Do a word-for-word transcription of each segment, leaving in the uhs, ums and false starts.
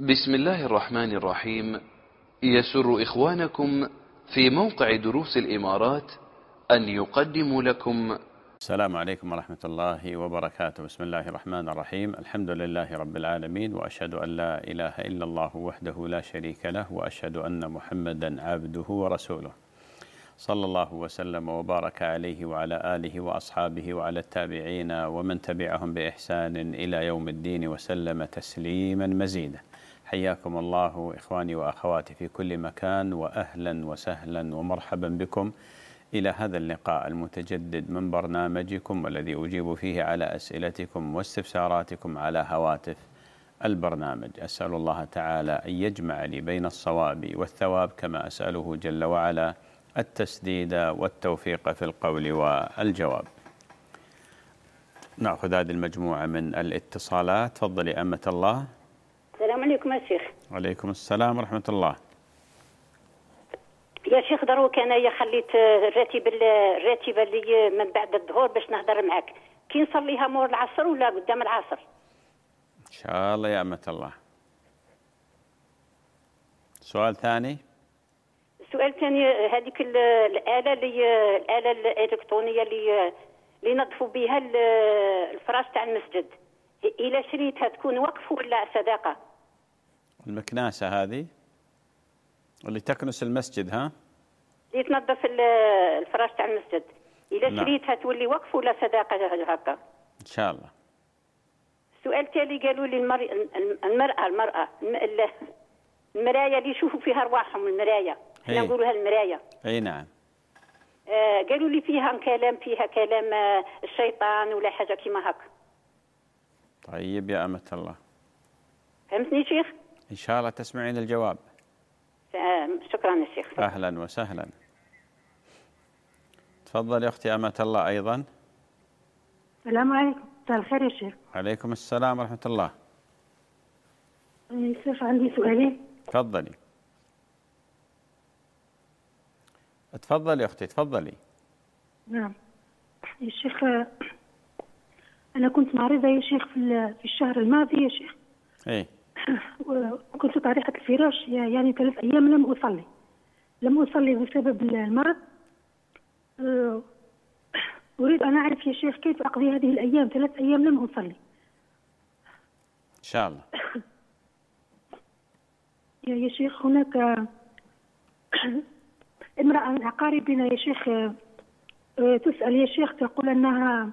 بسم الله الرحمن الرحيم. يسر إخوانكم في موقع دروس الإمارات أن يقدموا لكم. السلام عليكم ورحمة الله وبركاته. بسم الله الرحمن الرحيم. الحمد لله رب العالمين، وأشهد أن لا إله إلا الله وحده لا شريك له، وأشهد أن محمدا عبده ورسوله، صلى الله وسلم وبارك عليه وعلى آله وأصحابه وعلى التابعين ومن تبعهم بإحسان إلى يوم الدين وسلم تسليما مزيدا. حياكم الله إخواني وأخواتي في كل مكان، وأهلا وسهلا ومرحبا بكم إلى هذا اللقاء المتجدد من برنامجكم، والذي أجيب فيه على أسئلتكم واستفساراتكم على هواتف البرنامج. أسأل الله تعالى أن يجمع لي بين الصواب والثواب، كما أسأله جل وعلا التسديد والتوفيق في القول والجواب. نأخذ هذه المجموعة من الاتصالات. تفضلي أمة الله. السلام عليكم يا شيخ. وعليكم السلام ورحمة الله. يا شيخ دروك انايا خليت الراتب الراتبه اللي من بعد الظهر باش نهضر معك، كي نصليها مور العصر ولا قدام العصر؟ إن شاء الله يا أمة الله. سؤال ثاني. السؤال الثاني، هذيك الآلة اللي الآلة الإلكترونية اللي اللي نظفوا بها الفراش تاع المسجد، إلى شريتها تكون وقف ولا صداقة؟ المكناسة هذه اللي تكنس المسجد، ها؟ اللي تنظف الفراش تاع المسجد، إلى نعم. شريتها تولي وقف ولا صداقة هكا؟ إن شاء الله. السؤال التالي، قالوا لي المر... المرأة المرأة المراية اللي يشوفوا فيها أرواحهم، المراية احنا نقولوها المراية. أي نعم. آه قالوا لي فيها كلام فيها كلام آه الشيطان ولا حاجة كيما هكا. طيب يا أمة الله. فهمتني شيخ؟ إن شاء الله تسمعين الجواب. آه شكرا يا شيخ. أهلا وسهلا. تفضل يا أختي أمة الله أيضا. السلام عليكم. مساء الخير يا شيخ. عليكم السلام ورحمة الله. شيخ عندي سؤالين. تفضلي. تفضلي يا أختي تفضلي. نعم يا شيخ، أنا كنت مريضة يا شيخ في في الشهر الماضي يا شيخ. إيه. وكنت طريحة الفراش يعني ثلاث أيام لم أصلي لم أصلي بسبب المرض. أريد أن أعرف يا شيخ كيف أقضي هذه الأيام، ثلاث أيام لم أصلي. إن شاء الله. يا يا شيخ، هناك امرأة من أقاربنا يا شيخ تسأل يا شيخ، تقول أنها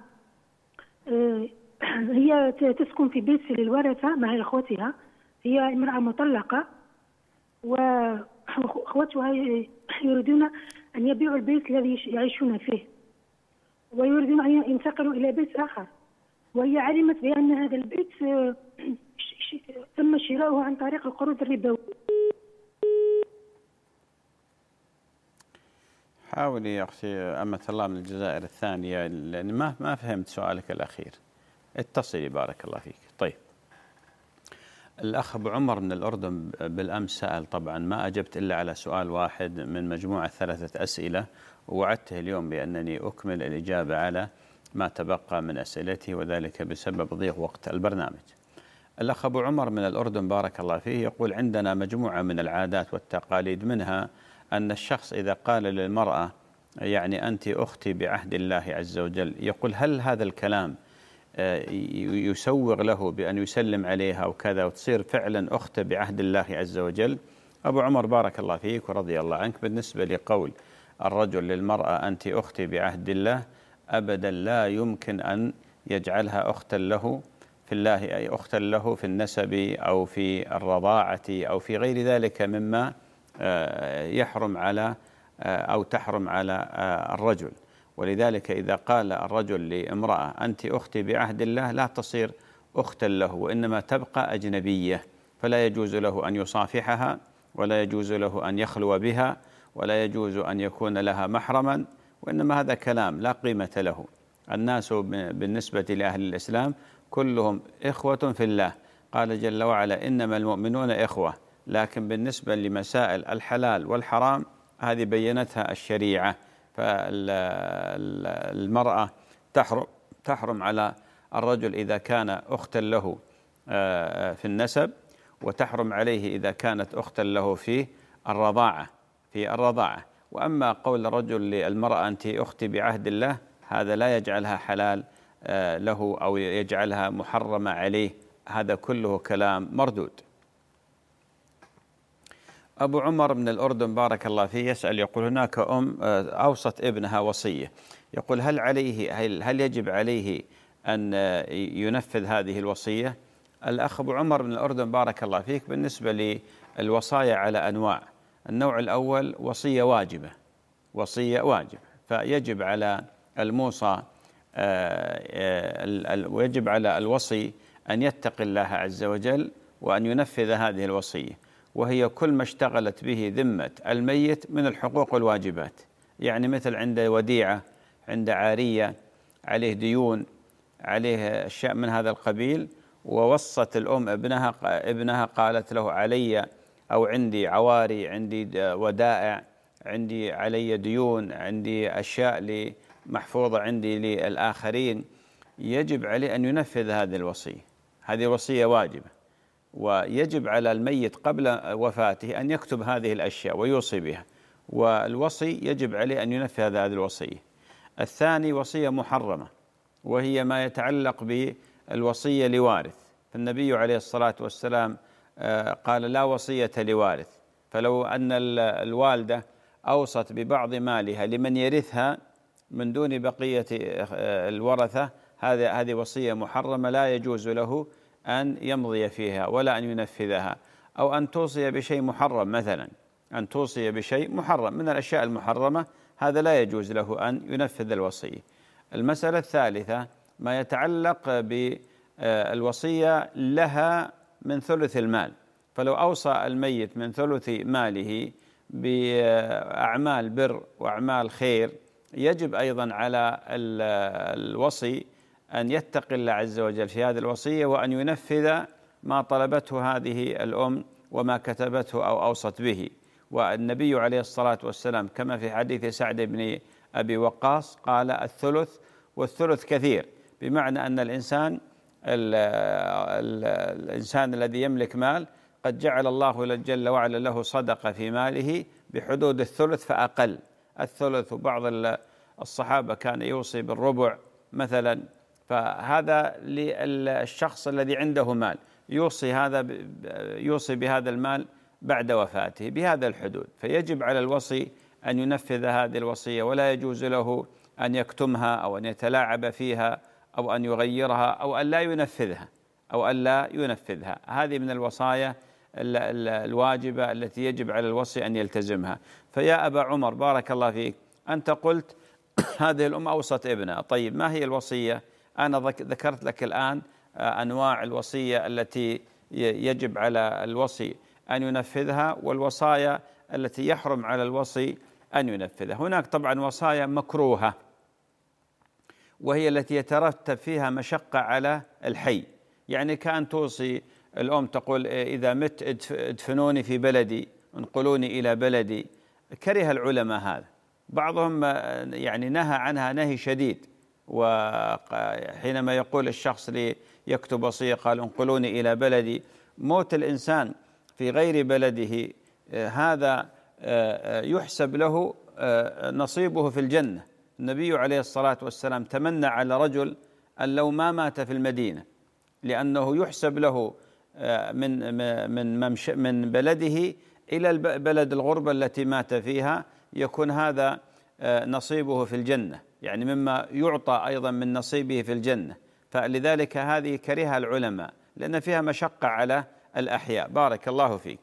هي تسكن في بيت للورثة مع إخوتها، هي امرأة مطلقة، وأخوتها يريدون أن يبيعوا البيت الذي يعيشون فيه ويريدون أن ينتقلوا إلى بيت آخر، وهي علمت بأن هذا البيت تم شراؤه عن طريق القروض الربوية. حاولي يا أختي أمة الله من الجزائر الثانية، لأن ما ما فهمت سؤالك الأخير. اتصلي بارك الله فيك. طيب، الأخ أبو عمر من الأردن بالأمس سأل، طبعا ما أجبت إلا على سؤال واحد من مجموعة ثلاثة أسئلة، ووعدته اليوم بأنني أكمل الإجابة على ما تبقى من أسئلتي، وذلك بسبب ضيق وقت البرنامج. الأخ أبو عمر من الأردن بارك الله فيه يقول: عندنا مجموعة من العادات والتقاليد، منها أن الشخص إذا قال للمرأة يعني أنت أختي بعهد الله عز وجل، يقول هل هذا الكلام يسوغ له بأن يسلم عليها وكذا وتصير فعلا أخته بعهد الله عز وجل؟ أبو عمر بارك الله فيك ورضي الله عنك، بالنسبة لقول الرجل للمرأة أنت أختي بعهد الله، أبدا لا يمكن أن يجعلها أختا له في الله، أي أختا له في النسب أو في الرضاعة أو في غير ذلك مما يحرم على أو تحرم على الرجل. ولذلك إذا قال الرجل لامرأة أنت أختي بعهد الله، لا تصير أختا له، وإنما تبقى أجنبية، فلا يجوز له أن يصافحها، ولا يجوز له أن يخلو بها، ولا يجوز أن يكون لها محرما، وإنما هذا كلام لا قيمة له. الناس بالنسبة لأهل الإسلام كلهم إخوة في الله، قال جل وعلا إنما المؤمنون إخوة، لكن بالنسبة لمسائل الحلال والحرام هذه بينتها الشريعة، فالمرأة تحرم تحرم على الرجل إذا كان أختا له في النسب، وتحرم عليه إذا كانت أختا له في الرضاعة في الرضاعة. وأما قول الرجل للمرأة أنت أختي بعهد الله، هذا لا يجعلها حلال له أو يجعلها محرمة عليه، هذا كله كلام مردود. أبو عمر من الأردن بارك الله فيه يسأل، يقول هناك أم أوصت ابنها وصية، يقول هل عليه هل, هل يجب عليه أن ينفذ هذه الوصية؟ الأخ أبو عمر من الأردن بارك الله فيك، بالنسبة للوصايا على أنواع. النوع الأول وصية واجبة، وصية واجبة، فيجب على الموصى ويجب على الوصي أن يتقي الله عز وجل وأن ينفذ هذه الوصية، وهي كل ما اشتغلت به ذمة الميت من الحقوق والواجبات، يعني مثل عند وديعة، عند عارية، عليه ديون، عليه أشياء من هذا القبيل، ووصت الأم ابنها ابنها قالت له علي أو عندي عواري، عندي ودائع، عندي علي ديون، عندي أشياء محفوظة عندي للآخرين، يجب عليه أن ينفذ هذه الوصية، هذه وصية واجبة، ويجب على الميت قبل وفاته أن يكتب هذه الأشياء ويوصي بها، والوصي يجب عليه أن ينفذ هذه الوصية. الثاني وصية محرمة، وهي ما يتعلق بالوصية لوارث، فالنبي عليه الصلاة والسلام قال لا وصية لوارث، فلو أن الوالدة أوصت ببعض مالها لمن يرثها من دون بقية الورثة، هذه هذه وصية محرمة، لا يجوز له أن يمضي فيها ولا أن ينفذها. أو أن توصي بشيء محرم، مثلا أن توصي بشيء محرم من الأشياء المحرمة، هذا لا يجوز له أن ينفذ الوصية. المسألة الثالثة ما يتعلق بالوصية لها من ثلث المال، فلو أوصى الميت من ثلث ماله بأعمال بر وأعمال خير، يجب أيضا على الوصي أن يتقي الله عز وجل في هذه الوصية وأن ينفذ ما طلبته هذه الأم وما كتبته أو أوصت به. والنبي عليه الصلاة والسلام كما في حديث سعد بن أبي وقاص قال الثلث، والثلث كثير، بمعنى أن الإنسان الإنسان الذي يملك مال قد جعل الله جل وعلا له صدقة في ماله بحدود الثلث فأقل، الثلث، وبعض الصحابة كان يوصي بالربع مثلا، فهذا للشخص الذي عنده مال يوصي هذا يوصي بهذا المال بعد وفاته بهذا الحدود، فيجب على الوصي أن ينفذ هذه الوصية، ولا يجوز له أن يكتمها أو أن يتلاعب فيها أو أن يغيرها أو أن لا ينفذها أو أن لا ينفذها. هذه من الوصايا الواجبة التي يجب على الوصي أن يلتزمها. فيا أبا عمر بارك الله فيك، أنت قلت هذه الأم أوصت ابنها، طيب ما هي الوصية؟ أنا ذكرت لك الآن أنواع الوصية التي يجب على الوصي أن ينفذها، والوصايا التي يحرم على الوصي أن ينفذها. هناك طبعا وصايا مكروهة، وهي التي يترتب فيها مشقة على الحي، يعني كأن توصي الأم تقول إذا مت ادفنوني في بلدي، انقلوني إلى بلدي. كره العلماء هذا، بعضهم يعني نهى عنها نهي شديد، وحينما يقول الشخص ليكتب وصية قال انقلوني إلى بلدي، موت الإنسان في غير بلده هذا يحسب له نصيبه في الجنة. النبي عليه الصلاة والسلام تمنى على رجل أن لو ما مات في المدينة، لأنه يحسب له من من من بلده إلى البلد الغربة التي مات فيها، يكون هذا نصيبه في الجنة، يعني مما يعطى أيضا من نصيبه في الجنة. فلذلك هذه كرهها العلماء لأن فيها مشقة على الأحياء. بارك الله فيك.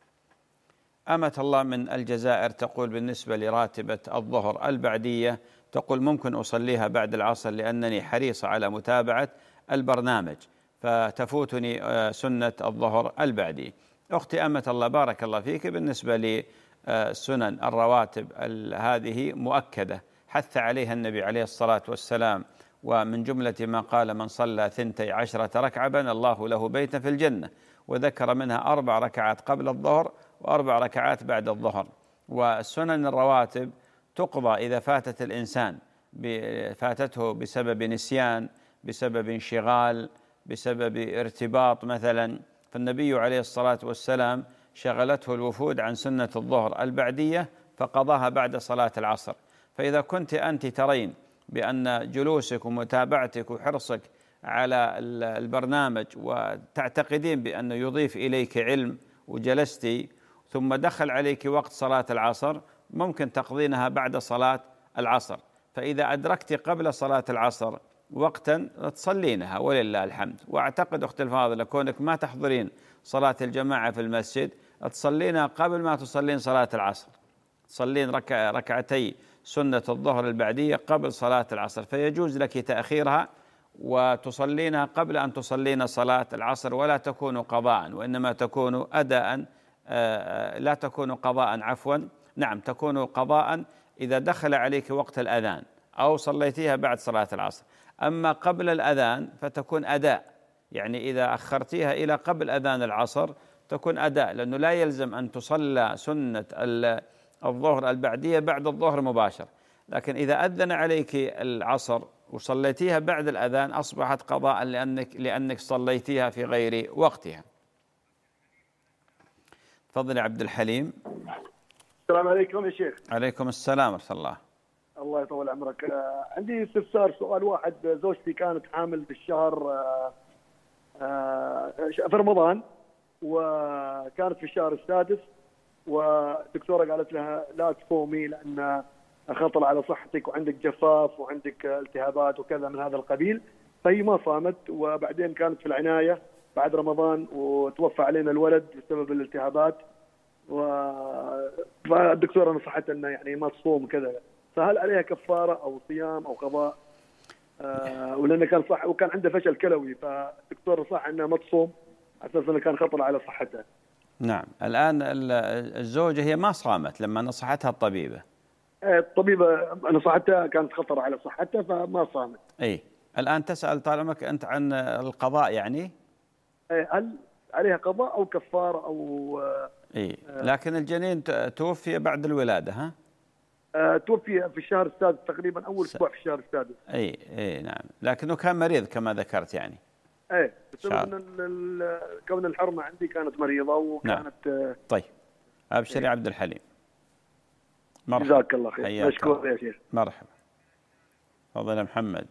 أمة الله من الجزائر تقول بالنسبة لراتبة الظهر البعدية، تقول ممكن أصليها بعد العصر لأنني حريصة على متابعة البرنامج فتفوتني سنة الظهر البعدي. أختي أمة الله بارك الله فيك، بالنسبة لسنن الرواتب هذه مؤكدة حث عليها النبي عليه الصلاة والسلام، ومن جملة ما قال من صلى ثنتي عشرة ركعة بنى الله له بيتا في الجنة، وذكر منها أربع ركعات قبل الظهر وأربع ركعات بعد الظهر. والسنن الرواتب تقضى إذا فاتت الإنسان فاتته بسبب نسيان، بسبب انشغال، بسبب ارتباط مثلا، فالنبي عليه الصلاة والسلام شغلته الوفود عن سنة الظهر البعدية فقضاها بعد صلاة العصر. فإذا كنت أنت ترين بأن جلوسك ومتابعتك وحرصك على البرنامج وتعتقدين بأنه يضيف إليك علم وجلستي ثم دخل عليك وقت صلاة العصر، ممكن تقضينها بعد صلاة العصر. فإذا أدركت قبل صلاة العصر وقتا تصلينها ولله الحمد. وأعتقد أخت الفاضلة كونك ما تحضرين صلاة الجماعة في المسجد تصلينها قبل ما تصلين صلاة العصر، تصلين ركع ركعتي سنة الظهر البعدية قبل صلاة العصر، فيجوز لك تأخيرها وتصلينها قبل أن تصلين صلاة العصر، ولا تكون قضاء وإنما تكون أداء، لا تكون قضاء عفوا نعم تكون قضاء إذا دخل عليك وقت الأذان أو صليتيها بعد صلاة العصر. أما قبل الأذان فتكون أداء، يعني إذا أخرتيها إلى قبل أذان العصر تكون أداء، لأنه لا يلزم أن تصلى سنة الظهر البعدية بعد الظهر مباشر. لكن إذا أذن عليك العصر وصليتيها بعد الأذان أصبحت قضاء لأنك, لأنك صليتيها في غير وقتها. تفضل عبد الحليم. السلام عليكم يا شيخ. عليكم السلام ورحمة الله. الله يطول عمرك. آه عندي استفسار، سؤال واحد. زوجتي كانت حامل بالشهر آه آه في رمضان، وكانت في الشهر السادس، والدكتورة قالت لها لا تصومي لأن خطر على صحتك وعندك جفاف وعندك التهابات وكذا من هذا القبيل، فهي ما صامت. وبعدين كانت في العناية بعد رمضان وتوفى علينا الولد بسبب الالتهابات، فالدكتورة نصحتها أنه يعني ما تصوم كذا، فهل عليها كفارة أو صيام أو قضاء؟ آه ولأنه كان صح وكان عنده فشل كلوي، فالدكتور نصح أنها ما تصوم على أساس أنه كان خطر على صحتها. نعم. الآن الزوجة هي ما صامت لما نصحتها الطبيبة. الطبيبة نصحتها كانت خطر على صحتها فما صامت. أي الآن تسأل طالما أنت عن القضاء، يعني هل عليها قضاء أو كفارة أو اي لكن الجنين توفي بعد الولادة ها؟ آه توفي في الشهر السادس تقريبا، أول أسبوع في الشهر السادس. اي اي نعم، لكنه كان مريض كما ذكرت يعني. ايه بسبب ان كون الحرمة عندي كانت مريضة وكانت نعم. طيب ابشر يا عبد الحليم. مرحبا. جزاك الله خير. مشكور يا شيخ. مرحبا. تفضل يا محمد.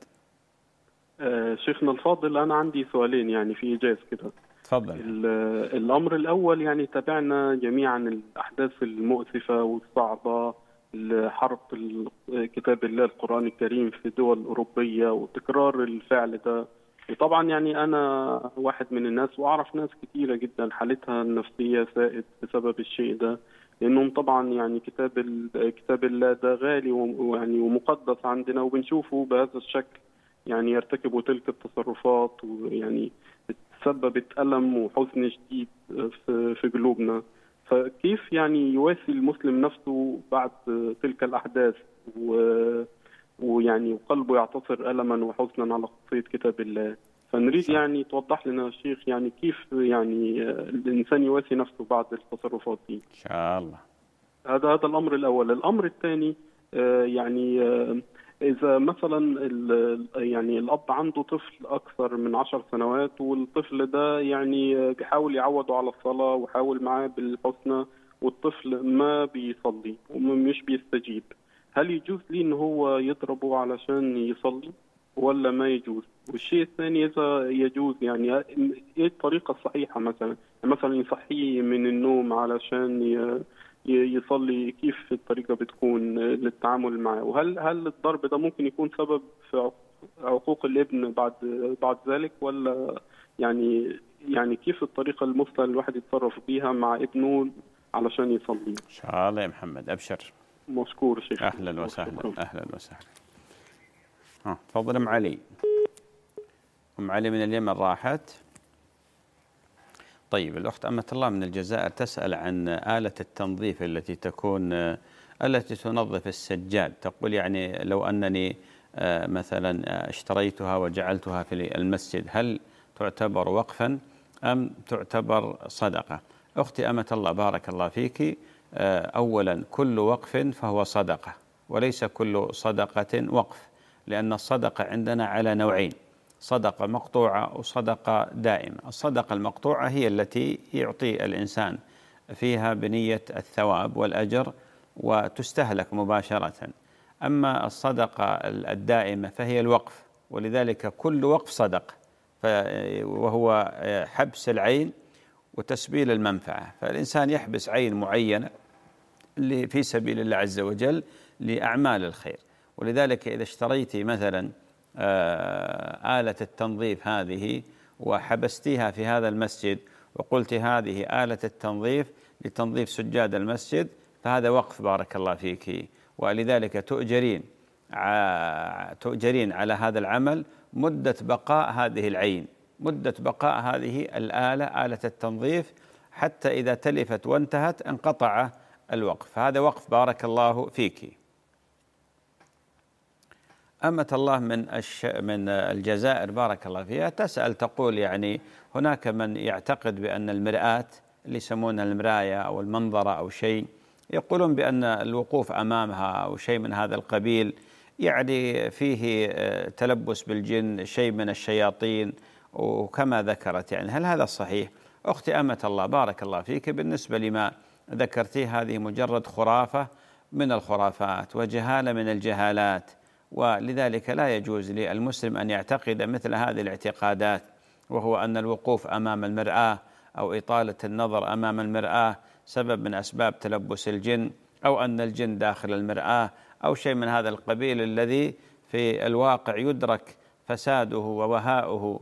آه شيخنا الفاضل، أنا عندي سؤالين يعني في إيجاز كده. تفضل. الأمر الأول، يعني تابعنا جميعا الأحداث المؤسفة والصعبة لحرب كتاب الله القرآن الكريم في دول أوروبية وتكرار الفعل ده. وطبعا يعني أنا واحد من الناس وأعرف ناس كثيرة جدا حالتها النفسية سائد بسبب الشيء ده، لأنهم طبعا يعني كتاب كتاب الله ده غالي ويعني ومقدس عندنا، وبنشوفه بهذا الشكل يعني يرتكبوا تلك التصرفات، ويعني سببت ألم وحزن شديد في في قلوبنا. فكيف يعني يواسي المسلم نفسه بعد تلك الأحداث و ويعني وقلبه يعتصر ألما وحزنا على قضية كتاب الله؟ فنريد يعني توضح لنا يا شيخ يعني كيف يعني الإنسان يواسي نفسه بعد التصرفات دي إن شاء الله. هذا هذا الأمر الأول. الأمر الثاني يعني إذا مثلا يعني الأب عنده طفل أكثر من عشر سنوات، والطفل ده يعني بيحاول يعوده على الصلاة وحاول معاه بالحسنى، والطفل ما بيصلي ومش بيستجيب، هل يجوز لي إن هو يضربه علشان يصلي ولا ما يجوز؟ والشيء الثاني إذا يجوز يعني إيه الطريقة الصحيحة؟ مثلا مثلا يصحيه من النوم علشان يصلي، كيف الطريقة بتكون للتعامل معه؟ وهل هل الضرب ده ممكن يكون سبب في عقوق الابن بعد بعد ذلك، ولا يعني يعني كيف الطريقة المثلى الواحد يتصرف بيها مع ابنه علشان يصلي؟ إن شاء الله يا محمد أبشر. مشكور شيخ. أهلا وسهلا. أهلا وسهلا. ها تفضل أم علي. أم علي من اليمن راحت. طيب الأخت أمة الله من الجزائر تسأل عن آلة التنظيف التي تكون التي تنظف السجاد. تقول يعني لو أنني مثلا اشتريتها وجعلتها في المسجد هل تعتبر وقفا أم تعتبر صدقة؟ أختي أمة الله بارك الله فيك، أولا كل وقف فهو صدقة وليس كل صدقة وقف، لأن الصدقة عندنا على نوعين: صدقة مقطوعة وصدقة دائمة. الصدقة المقطوعة هي التي يعطي الإنسان فيها بنية الثواب والأجر وتستهلك مباشرة. أما الصدقة الدائمة فهي الوقف، ولذلك كل وقف صدق، وهو حبس العين وتسبيل المنفعة. فالإنسان يحبس عين معينة في سبيل الله عز وجل لأعمال الخير. ولذلك إذا اشتريت مثلا آلة التنظيف هذه وحبستيها في هذا المسجد وقلت هذه آلة التنظيف لتنظيف سجاد المسجد، فهذا وقف بارك الله فيك، ولذلك تؤجرين تؤجرين على هذا العمل مدة بقاء هذه العين، مدة بقاء هذه الآلة آلة التنظيف، حتى إذا تلفت وانتهت انقطع الوقف. هذا وقف بارك الله فيك. أمة الله من الش... من الجزائر بارك الله فيها تسأل تقول يعني هناك من يعتقد بأن المرآة اللي يسمونها المراية أو المنظرة أو شيء، يقولون بأن الوقوف أمامها أو شيء من هذا القبيل يعني فيه تلبس بالجن، شيء من الشياطين، وكما ذكرت يعني هل هذا صحيح؟ أختي أمة الله بارك الله فيك، بالنسبة لما ذكرتيه هذه مجرد خرافة من الخرافات وجهالة من الجهالات، ولذلك لا يجوز للمسلم أن يعتقد مثل هذه الاعتقادات، وهو أن الوقوف أمام المرآة أو إطالة النظر أمام المرآة سبب من أسباب تلبس الجن، أو أن الجن داخل المرآة أو شيء من هذا القبيل الذي في الواقع يدرك فساده ووهاؤه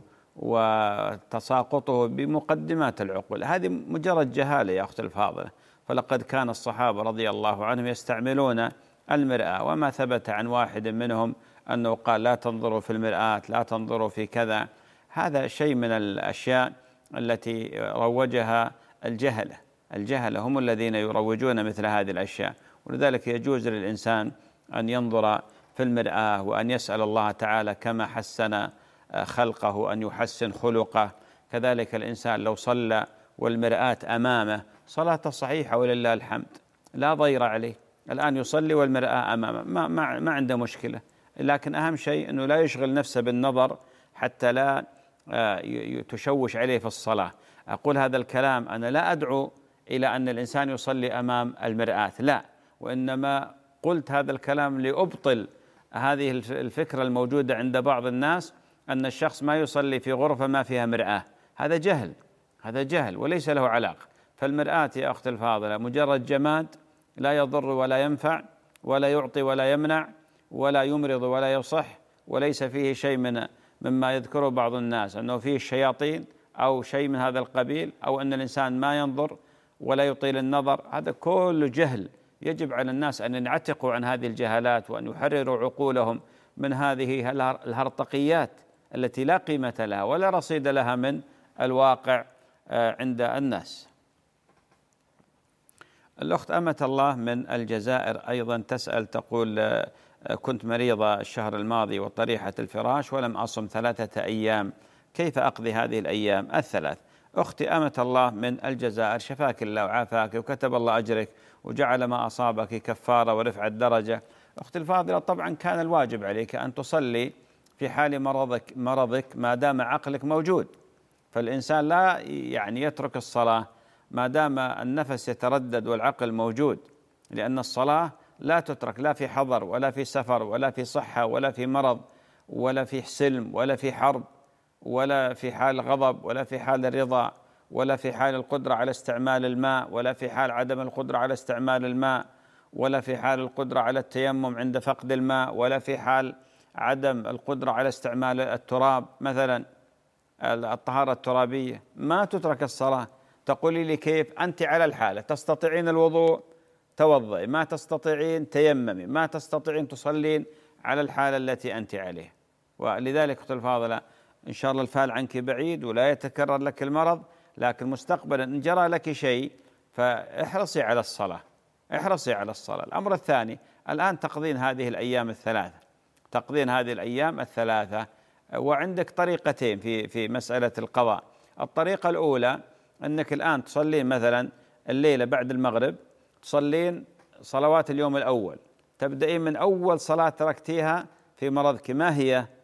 وتساقطه بمقدمات العقول. هذه مجرد جهالة يا أختي الفاضلة. فلقد كان الصحابة رضي الله عنهم يستعملون المرآة، وما ثبت عن واحد منهم أنه قال لا تنظروا في المرآة، لا تنظروا في كذا. هذا شيء من الأشياء التي روجها الجهلة. الجهلة هم الذين يروجون مثل هذه الأشياء. ولذلك يجوز للإنسان أن ينظر في المرآة وأن يسأل الله تعالى كما حسن خلقه أن يحسن خلقه. كذلك الإنسان لو صلى والمرآة أمامه صلاة صحيحة ولله الحمد لا ضير عليه. الآن يصلي والمرآة أمامه ما, ما, ما عنده مشكلة، لكن أهم شيء أنه لا يشغل نفسه بالنظر حتى لا تشوش عليه في الصلاة. أقول هذا الكلام أنا لا أدعو إلى أن الإنسان يصلي أمام المرآة، لا، وإنما قلت هذا الكلام لأبطل هذه الفكرة الموجودة عند بعض الناس أن الشخص ما يصلي في غرفة ما فيها مرآة. هذا جهل، هذا جهل وليس له علاقة. فالمرآة يا أخت الفاضلة مجرد جماد لا يضر ولا ينفع ولا يعطي ولا يمنع ولا يمرض ولا يصح، وليس فيه شيء من مما يذكره بعض الناس أنه فيه الشياطين أو شيء من هذا القبيل، أو أن الإنسان ما ينظر ولا يطيل النظر. هذا كله جهل. يجب على الناس أن ينعتقوا عن هذه الجهالات وأن يحرروا عقولهم من هذه الهرطقيات التي لا قيمة لها ولا رصيد لها من الواقع عند الناس. الأخت أمة الله من الجزائر أيضا تسأل تقول كنت مريضة الشهر الماضي وطريحة الفراش ولم أصم ثلاثة أيام، كيف أقضي هذه الأيام الثلاث؟ أختي أمة الله من الجزائر شفاك الله وعافاك وكتب الله أجرك وجعل ما أصابك كفارة ورفع الدرجة. أختي الفاضلة طبعا كان الواجب عليك أن تصلي في حال مرضك مرضك ما دام عقلك موجود. فالإنسان لا يعني يترك الصلاة ما دام النفس يتردد والعقل موجود، لأن الصلاة لا تترك لا في حضر ولا في سفر ولا في صحة ولا في مرض ولا في سلم ولا في حرب ولا في حال غضب ولا في حال الرضا ولا في حال القدرة على استعمال الماء ولا في حال عدم القدرة على استعمال الماء ولا في حال القدرة على التيمم عند فقد الماء ولا في حال عدم القدرة على استعمال التراب مثلا الطهارة الترابية. ما تترك الصلاة. تقولي لي كيف؟ أنت على الحالة، تستطيعين الوضوء توضئي، ما تستطيعين تيممي، ما تستطيعين تصلين على الحالة التي أنت عليه. ولذلك أختي الفاضلة إن شاء الله الفال عنك بعيد ولا يتكرر لك المرض، لكن مستقبلا إن جرى لك شيء فاحرصي على الصلاة، احرصي على الصلاة. الأمر الثاني الآن تقضين هذه الأيام الثلاثة، تقضين هذه الأيام الثلاثة وعندك طريقتين في في مسألة القضاء. الطريقة الأولى أنك الآن تصلين مثلا الليلة بعد المغرب تصلين صلوات اليوم الأول، تبدأين من أول صلاة تركتيها في مرضك ما هي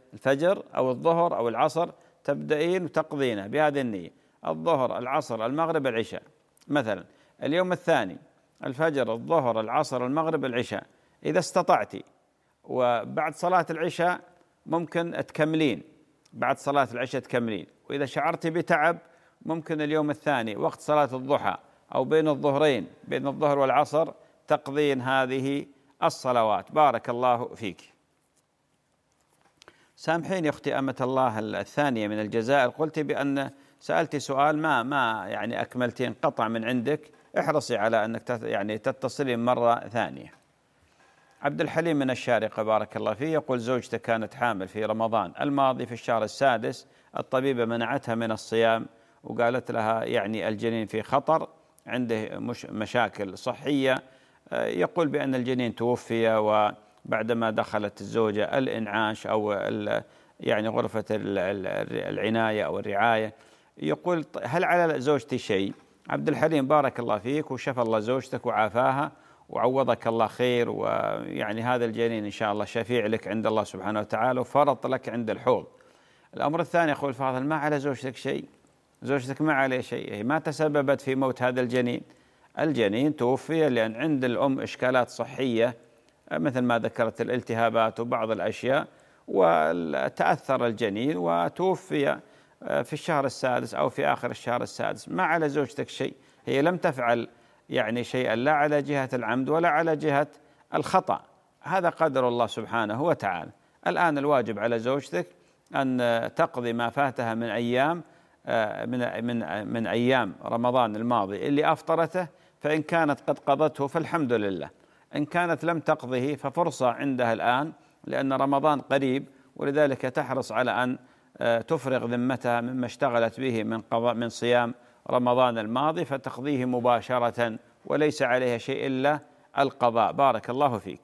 الفجر أو الظهر أو العصر تبدأين وتقضينه بهذه النية، الظهر العصر المغرب العشاء مثلا. اليوم الثاني الفجر الظهر العصر المغرب العشاء، إذا استطعتي وبعد صلاة العشاء ممكن تكملين، بعد صلاة العشاء تكملين. وإذا شعرتي بتعب ممكن اليوم الثاني وقت صلاة الضحى أو بين الظهرين، بين الظهر والعصر تقضين هذه الصلوات. بارك الله فيك. سامحيني أختي أمة الله الثانية من الجزائر، قلت بأن سألتي سؤال ما ما يعني أكملتين، قطع من عندك، احرصي على أنك يعني تتصلين مرة ثانية. عبد الحليم من الشارقة بارك الله فيه يقول زوجته كانت حامل في رمضان الماضي في الشهر السادس، الطبيبة منعتها من الصيام وقالت لها يعني الجنين في خطر، عنده مش مشاكل صحية. يقول بأن الجنين توفي، وبعدما دخلت الزوجة الإنعاش أو يعني غرفة العناية أو الرعاية، يقول هل على زوجتي شيء؟ عبد الحليم بارك الله فيك وشفى الله زوجتك وعافاها وعوضك الله خير، ويعني هذا الجنين إن شاء الله شفيع لك عند الله سبحانه وتعالى وفرط لك عند الحوض. الأمر الثاني أخوي الفاضل، ما على زوجتك شيء، زوجتك ما عليه شيء، هي ما تسببت في موت هذا الجنين، الجنين توفي لأن عند الأم إشكالات صحية مثل ما ذكرت الالتهابات وبعض الأشياء، وتأثر الجنين وتوفي في الشهر السادس أو في آخر الشهر السادس. ما على زوجتك شيء، هي لم تفعل يعني شيئا لا على جهة العمد ولا على جهة الخطأ، هذا قدر الله سبحانه وتعالى. الآن الواجب على زوجتك أن تقضي ما فاتها من أيام من من من أيام رمضان الماضي اللي أفطرته، فإن كانت قد قضته فالحمد لله، إن كانت لم تقضه ففرصة عندها الآن لأن رمضان قريب، ولذلك تحرص على أن تفرغ ذمتها مما اشتغلت به من قضاء من صيام رمضان الماضي فتقضيه مباشرة وليس عليها شيء إلا القضاء. بارك الله فيك.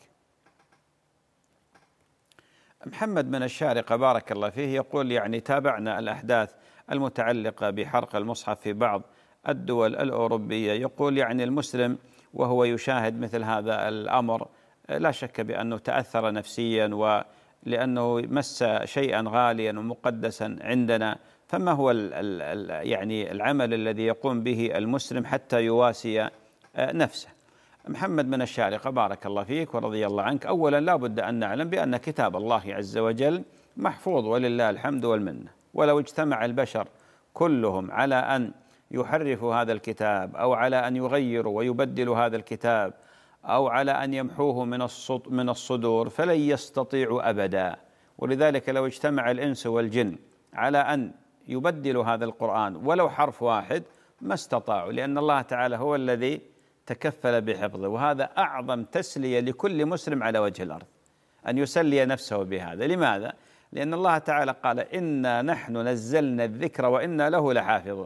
محمد من الشارقة بارك الله فيه يقول يعني تابعنا الأحداث المتعلقة بحرق المصحف في بعض الدول الأوروبية، يقول يعني المسلم وهو يشاهد مثل هذا الأمر لا شك بأنه تأثر نفسيا، ولأنه مس شيئا غاليا ومقدسا عندنا، فما هو ال ال يعني العمل الذي يقوم به المسلم حتى يواسي نفسه؟ محمد من الشارقة بارك الله فيك ورضي الله عنك، أولا لا بد أن نعلم بأن كتاب الله عز وجل محفوظ ولله الحمد والمنة، ولو اجتمع البشر كلهم على أن يحرفوا هذا الكتاب أو على أن يغيروا ويبدلوا هذا الكتاب أو على أن يمحوه من من الصدور فلن يستطيعوا أبدا. ولذلك لو اجتمع الإنس والجن على أن يبدلوا هذا القرآن ولو حرف واحد ما استطاعوا، لأن الله تعالى هو الذي تكفل بحفظه، وهذا أعظم تسلية لكل مسلم على وجه الأرض أن يسلي نفسه بهذا. لماذا؟ لأن الله تعالى قال إنا نحن نزلنا الذكر وإنا له لحافظون،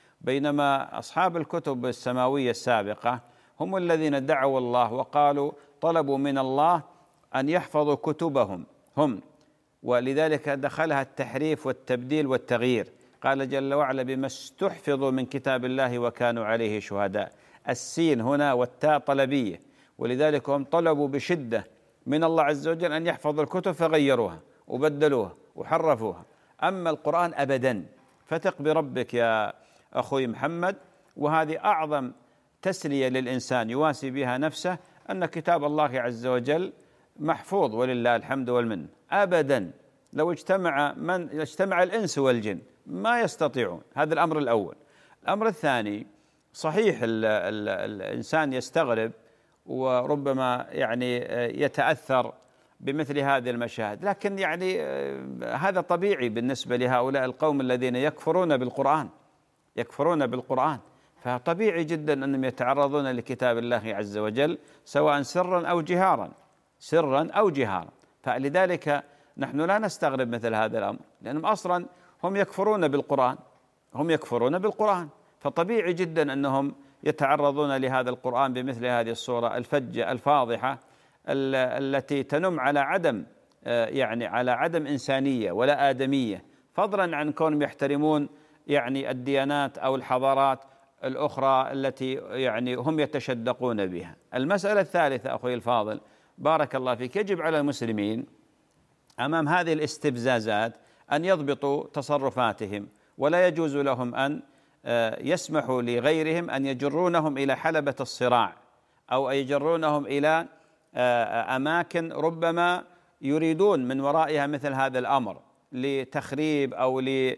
بينما أصحاب الكتب السماوية السابقة هم الذين دعوا الله وقالوا طلبوا من الله أن يحفظوا كتبهم هم، ولذلك دخلها التحريف والتبديل والتغيير. قال جل وعلا بما استحفظوا من كتاب الله وكانوا عليه شهداء، السين هنا والتاء طلبية، ولذلك هم طلبوا بشدة من الله عز وجل أن يحفظوا الكتب فغيروها وبدلوها وحرفوها. أما القرآن أبدا، فتق بربك يا أخوي محمد، وهذه أعظم تسلية للإنسان يواسي بها نفسه أن كتاب الله عز وجل محفوظ ولله الحمد والمن. أبدا لو اجتمع من اجتمع الإنس والجن ما يستطيعون، هذا الأمر الأول. الأمر الثاني، صحيح ال ال الإنسان يستغرب وربما يعني يتأثر بمثل هذه المشاهد، لكن يعني هذا طبيعي بالنسبة لهؤلاء القوم الذين يكفرون بالقرآن يكفرون بالقرآن فطبيعي جدا أنهم يتعرضون لكتاب الله عز وجل سواء سرا أو جهارا سرا أو جهارا فلذلك نحن لا نستغرب مثل هذا الأمر، لأنهم أصلا هم يكفرون بالقرآن هم يكفرون بالقرآن فطبيعي جدا أنهم يتعرضون لهذا القرآن بمثل هذه الصورة الفجة الفاضحة التي تنم على عدم يعني على عدم إنسانية ولا آدمية، فضلا عن كونهم يحترمون يعني الديانات أو الحضارات الأخرى التي يعني هم يتشدقون بها. المسألة الثالثة أخوي الفاضل بارك الله فيك، يجب على المسلمين أمام هذه الاستفزازات أن يضبطوا تصرفاتهم، ولا يجوز لهم أن يسمحوا لغيرهم أن يجرونهم إلى حلبة الصراع أو يجرونهم إلى أماكن ربما يريدون من ورائها مثل هذا الأمر لتخريب أو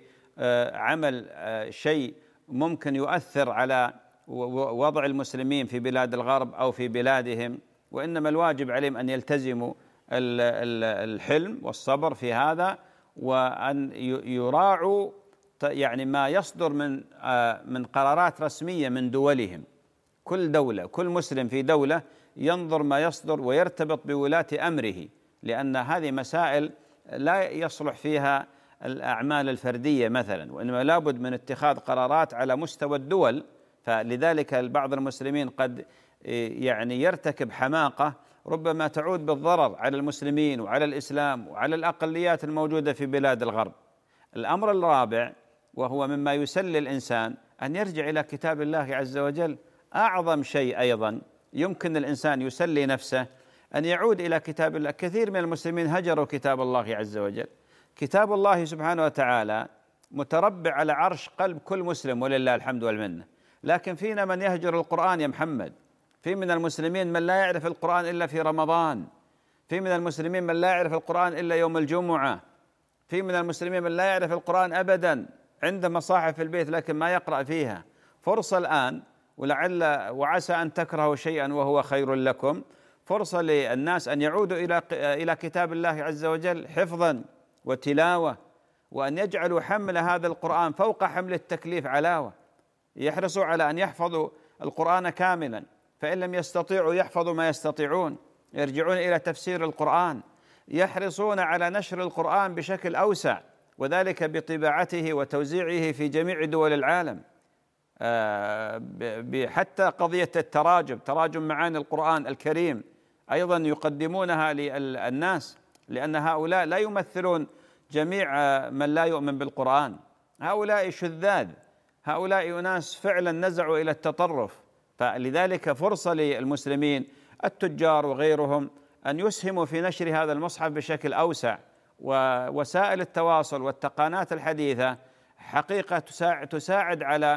لعمل شيء ممكن يؤثر على وضع المسلمين في بلاد الغرب أو في بلادهم. وإنما الواجب عليهم أن يلتزموا الحلم والصبر في هذا، وأن يراعوا يعني ما يصدر من من قرارات رسمية من دولهم. كل دولة كل مسلم في دولة ينظر ما يصدر ويرتبط بولاة أمره، لأن هذه مسائل لا يصلح فيها الأعمال الفردية مثلا، وإنما لابد من اتخاذ قرارات على مستوى الدول. فلذلك بعض المسلمين قد يعني يرتكب حماقة ربما تعود بالضرر على المسلمين وعلى الإسلام وعلى الأقليات الموجودة في بلاد الغرب. الأمر الرابع وهو مما يسلي الإنسان أن يرجع إلى كتاب الله عز وجل. أعظم شيء أيضا يمكن الإنسان يسلي نفسه أن يعود إلى كتاب الله. كثير من المسلمين هجروا كتاب الله عز وجل. كتاب الله سبحانه وتعالى متربع على عرش قلب كل مسلم ولله الحمد والمنة، لكن فينا من يهجر القرآن يا محمد. في من المسلمين من لا يعرف القرآن إلا في رمضان، في من المسلمين من لا يعرف القرآن إلا يوم الجمعة، في من المسلمين من لا يعرف القرآن أبدا، عنده مصاحف في البيت لكن ما يقرأ فيها. فرصة الآن، ولعل وعسى أن تكرهوا شيئا وهو خير لكم، فرصة للناس أن يعودوا إلى إلى كتاب الله عز وجل حفظا وتلاوة، وأن يجعلوا حمل هذا القرآن فوق حمل التكليف علاوة. يحرصوا على أن يحفظوا القرآن كاملا، فإن لم يستطيعوا يحفظوا ما يستطيعون، يرجعون إلى تفسير القرآن، يحرصون على نشر القرآن بشكل أوسع، وذلك بطباعته وتوزيعه في جميع دول العالم. حتى قضية التراجم، تراجم معاني القرآن الكريم أيضا يقدمونها للناس، لأن هؤلاء لا يمثلون جميع من لا يؤمن بالقرآن. هؤلاء شذاذ، هؤلاء أناس فعلا نزعوا إلى التطرف. فلذلك فرصة للمسلمين التجار وغيرهم أن يسهموا في نشر هذا المصحف بشكل أوسع. ووسائل التواصل والتقنيات الحديثة حقيقة تساعد على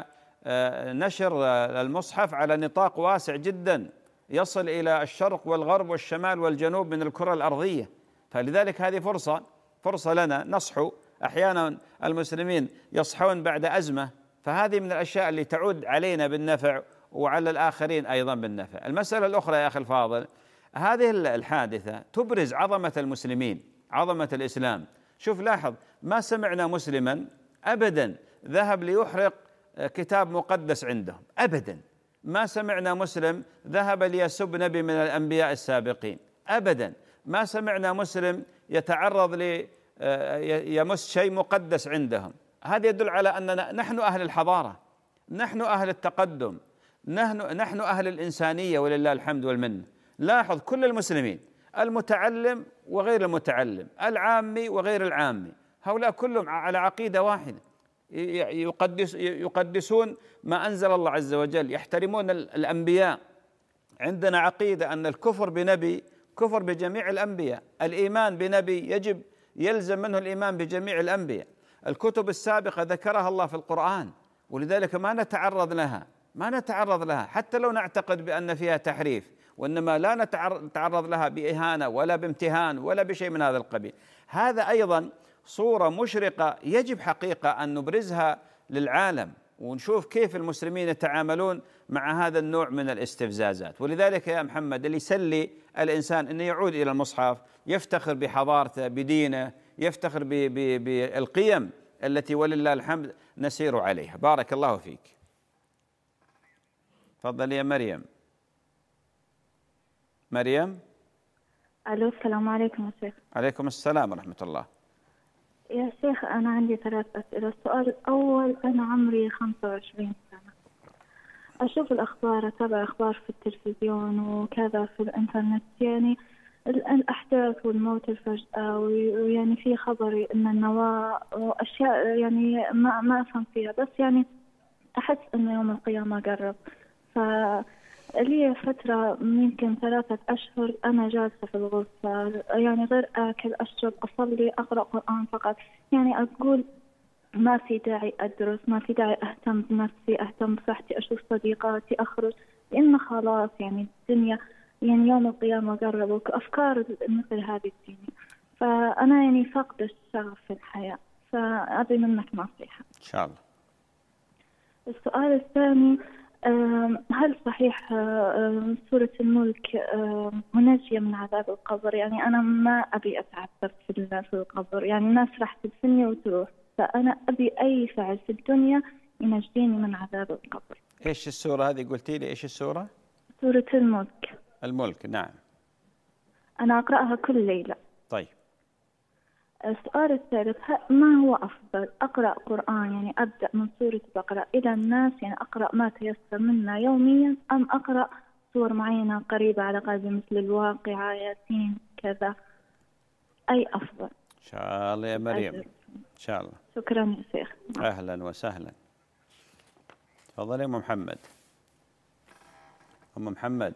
نشر المصحف على نطاق واسع جدا، يصل إلى الشرق والغرب والشمال والجنوب من الكرة الأرضية. فلذلك هذه فرصة فرصة لنا نصحو. أحيانا المسلمين يصحون بعد أزمة، فهذه من الأشياء اللي تعود علينا بالنفع وعلى الآخرين أيضا بالنفع. المسألة الأخرى يا أخي الفاضل، هذه الحادثة تبرز عظمة المسلمين، عظمة الإسلام. شوف لاحظ، ما سمعنا مسلما أبدا ذهب ليحرق كتاب مقدس عندهم أبدا. ما سمعنا مسلم ذهب ليسب نبي من الأنبياء السابقين أبدا. ما سمعنا مسلم يتعرض لي يمس شيء مقدس عندهم. هذا يدل على أننا نحن أهل الحضارة، نحن أهل التقدم، نحن نحن أهل الإنسانية ولله الحمد والمنة. لاحظ كل المسلمين، المتعلم وغير المتعلم، العامي وغير العامي، هؤلاء كلهم على عقيدة واحدة، يقدس يقدسون ما أنزل الله عز وجل، يحترمون الأنبياء. عندنا عقيدة أن الكفر بنبي كفر بجميع الأنبياء، الإيمان بنبي يجب يلزم منه الإيمان بجميع الأنبياء. الكتب السابقة ذكرها الله في القرآن، ولذلك ما نتعرض لها ما نتعرض لها حتى لو نعتقد بأن فيها تحريف، وإنما لا نتعرض لها بإهانة ولا بامتهان ولا بشيء من هذا القبيل. هذا أيضا صورة مشرقة يجب حقيقة أن نبرزها للعالم، ونشوف كيف المسلمين يتعاملون مع هذا النوع من الاستفزازات. ولذلك يا محمد، اللي يسلي الإنسان أنه يعود إلى المصحف، يفتخر بحضارته بدينه، يفتخر بالقيم التي ولله الحمد نسير عليها. بارك الله فيك. تفضل يا مريم. مريم. ألو، السلام عليكم يا شيخ. عليكم السلام ورحمة الله. يا شيخ أنا عندي ثلاث أسئلة. السؤال الأول، أنا عمري خمسة وعشرين سنة، أشوف الأخبار، أتابع أخبار في التلفزيون وكذا في الإنترنت، يعني الأحداث والموت الفجأة، ويعني في خبري إن النواة وأشياء يعني ما ما أفهم فيها، بس يعني أحس إن يوم القيامة قرب. ف لي فترة يمكن ثلاثة أشهر أنا جالسة في الغرفة، يعني غير آكل أشرب أصلي أقرأ قرآن فقط. يعني أقول ما في داعي أدرس، ما في داعي أهتم بنفسي، أهتم بصحتي، أشوف صديقاتي، أخرج، لأن خلاص يعني الدنيا يعني يوم القيامة قرب، أفكار مثل هذه الدنيا. فأنا يعني فاقدة الشغف في الحياة، فأبي منك نصيحة إن شاء الله. السؤال الثاني، هل صحيح سورة الملك منجية من عذاب القبر؟ يعني أنا ما أبي أتعذب في القبر، يعني الناس راح تدفني وتروح، فأنا أبي أي فعل في الدنيا ينجيني من عذاب القبر. إيش السورة هذه قلتي لي؟ إيش السورة؟ سورة الملك. الملك، نعم. أنا أقرأها كل ليلة. طيب. السؤال الثالث، ما هو أفضل، أقرأ قرآن يعني أبدأ من سورة البقرة إلى الناس، يعني أقرأ ما تيسر منا يوميا، أم أقرأ سور معينة قريبة على قلبي مثل الواقعة، ياسين، كذا؟ أي أفضل؟ إن شاء الله يا مريم، إن شاء الله. شكرا يا شيخ. أهلا وسهلا. تفضلي أم محمد. أم محمد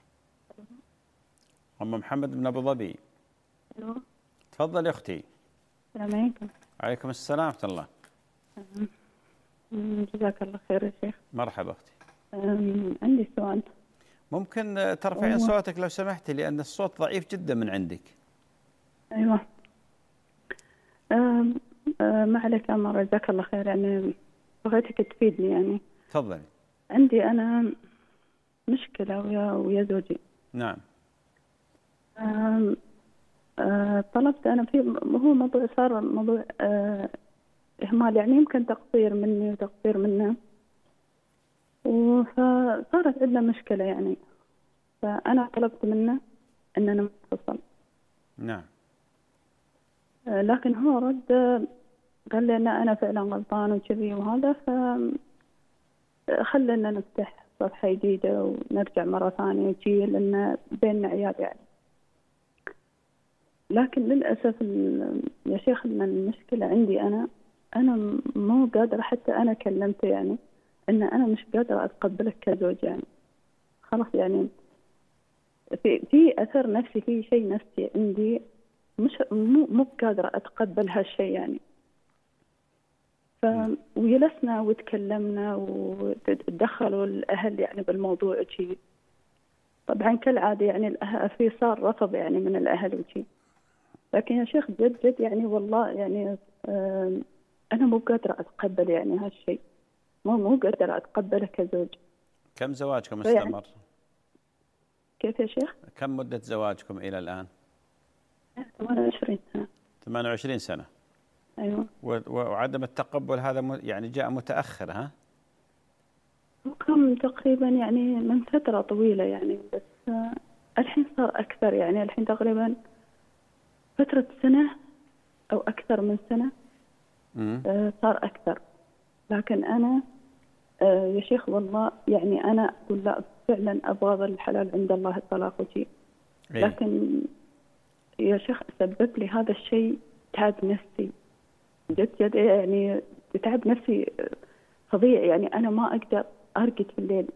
أم محمد من أبو ظبي. تفضل يا أختي. السلام عليكم. وعليكم السلام ورحمة الله. جزاك الله خير يا شيخ. مرحبا أختي. عندي سؤال. ممكن ترفعين صوتك لو سمحتي، لأن الصوت ضعيف جدا من عندك. أيوة. أم أم ما عليك أمر، جزاك الله خير، يعني بغيتك تفيدني يعني. تفضلي. عندي أنا مشكلة ويا ويا زوجي. نعم. أم أه طلبت أنا في هو موضوع، صار موضوع أه إهمال، يعني يمكن تقصير مني وتقصير منه، فصارت عندنا مشكلة يعني، فأنا طلبت منه أننا ننفصل. نعم. أه لكن هو رد قال لي أن أنا فعلا غلطان وكذي وهذا، فخلنا نفتح صفحة جديدة ونرجع مرة ثانية وشي، لأن بيننا عيال يعني. لكن للأسف يا شيخ إن المشكلة عندي أنا أنا مو قادرة، حتى أنا كلمته يعني إن أنا مش قادرة أتقبلك كزوج، يعني خلاص يعني في في أثر نفسي، في شيء نفسي عندي، مش مو مو قادرة أتقبل هالشيء يعني. ف وجلسنا وتكلمنا وتدخلوا الأهل يعني بالموضوع وشي. طبعا كالعادة يعني الأهل في صار رفض يعني من الأهل وشي. لكن يا شيخ جد جد يعني والله يعني آه أنا مو قادرة أتقبل يعني هالشيء، مو مو قادرة أتقبله كزوج. كم زواجكم استمر؟ كيف يا شيخ؟ كم مدة زواجكم إلى الآن؟ ثمانية وعشرين سنة. ثمانية وعشرين سنة. أيوة. وعدم التقبل هذا يعني جاء متأخر ها؟ كم تقريبا يعني من فترة طويلة يعني، بس آه الحين صار أكثر يعني، الحين تقريبا فترة سنة أو أكثر من سنة آه صار أكثر. لكن أنا آه يا شيخ والله يعني أنا أقول لا فعلا أبغى الحلال عند الله الطلاق وشي، لكن يا شيخ سبب لي هذا الشيء تعب نفسي جد جد يعني، تعب نفسي فظيع يعني. أنا ما أقدر أرقد في الليل،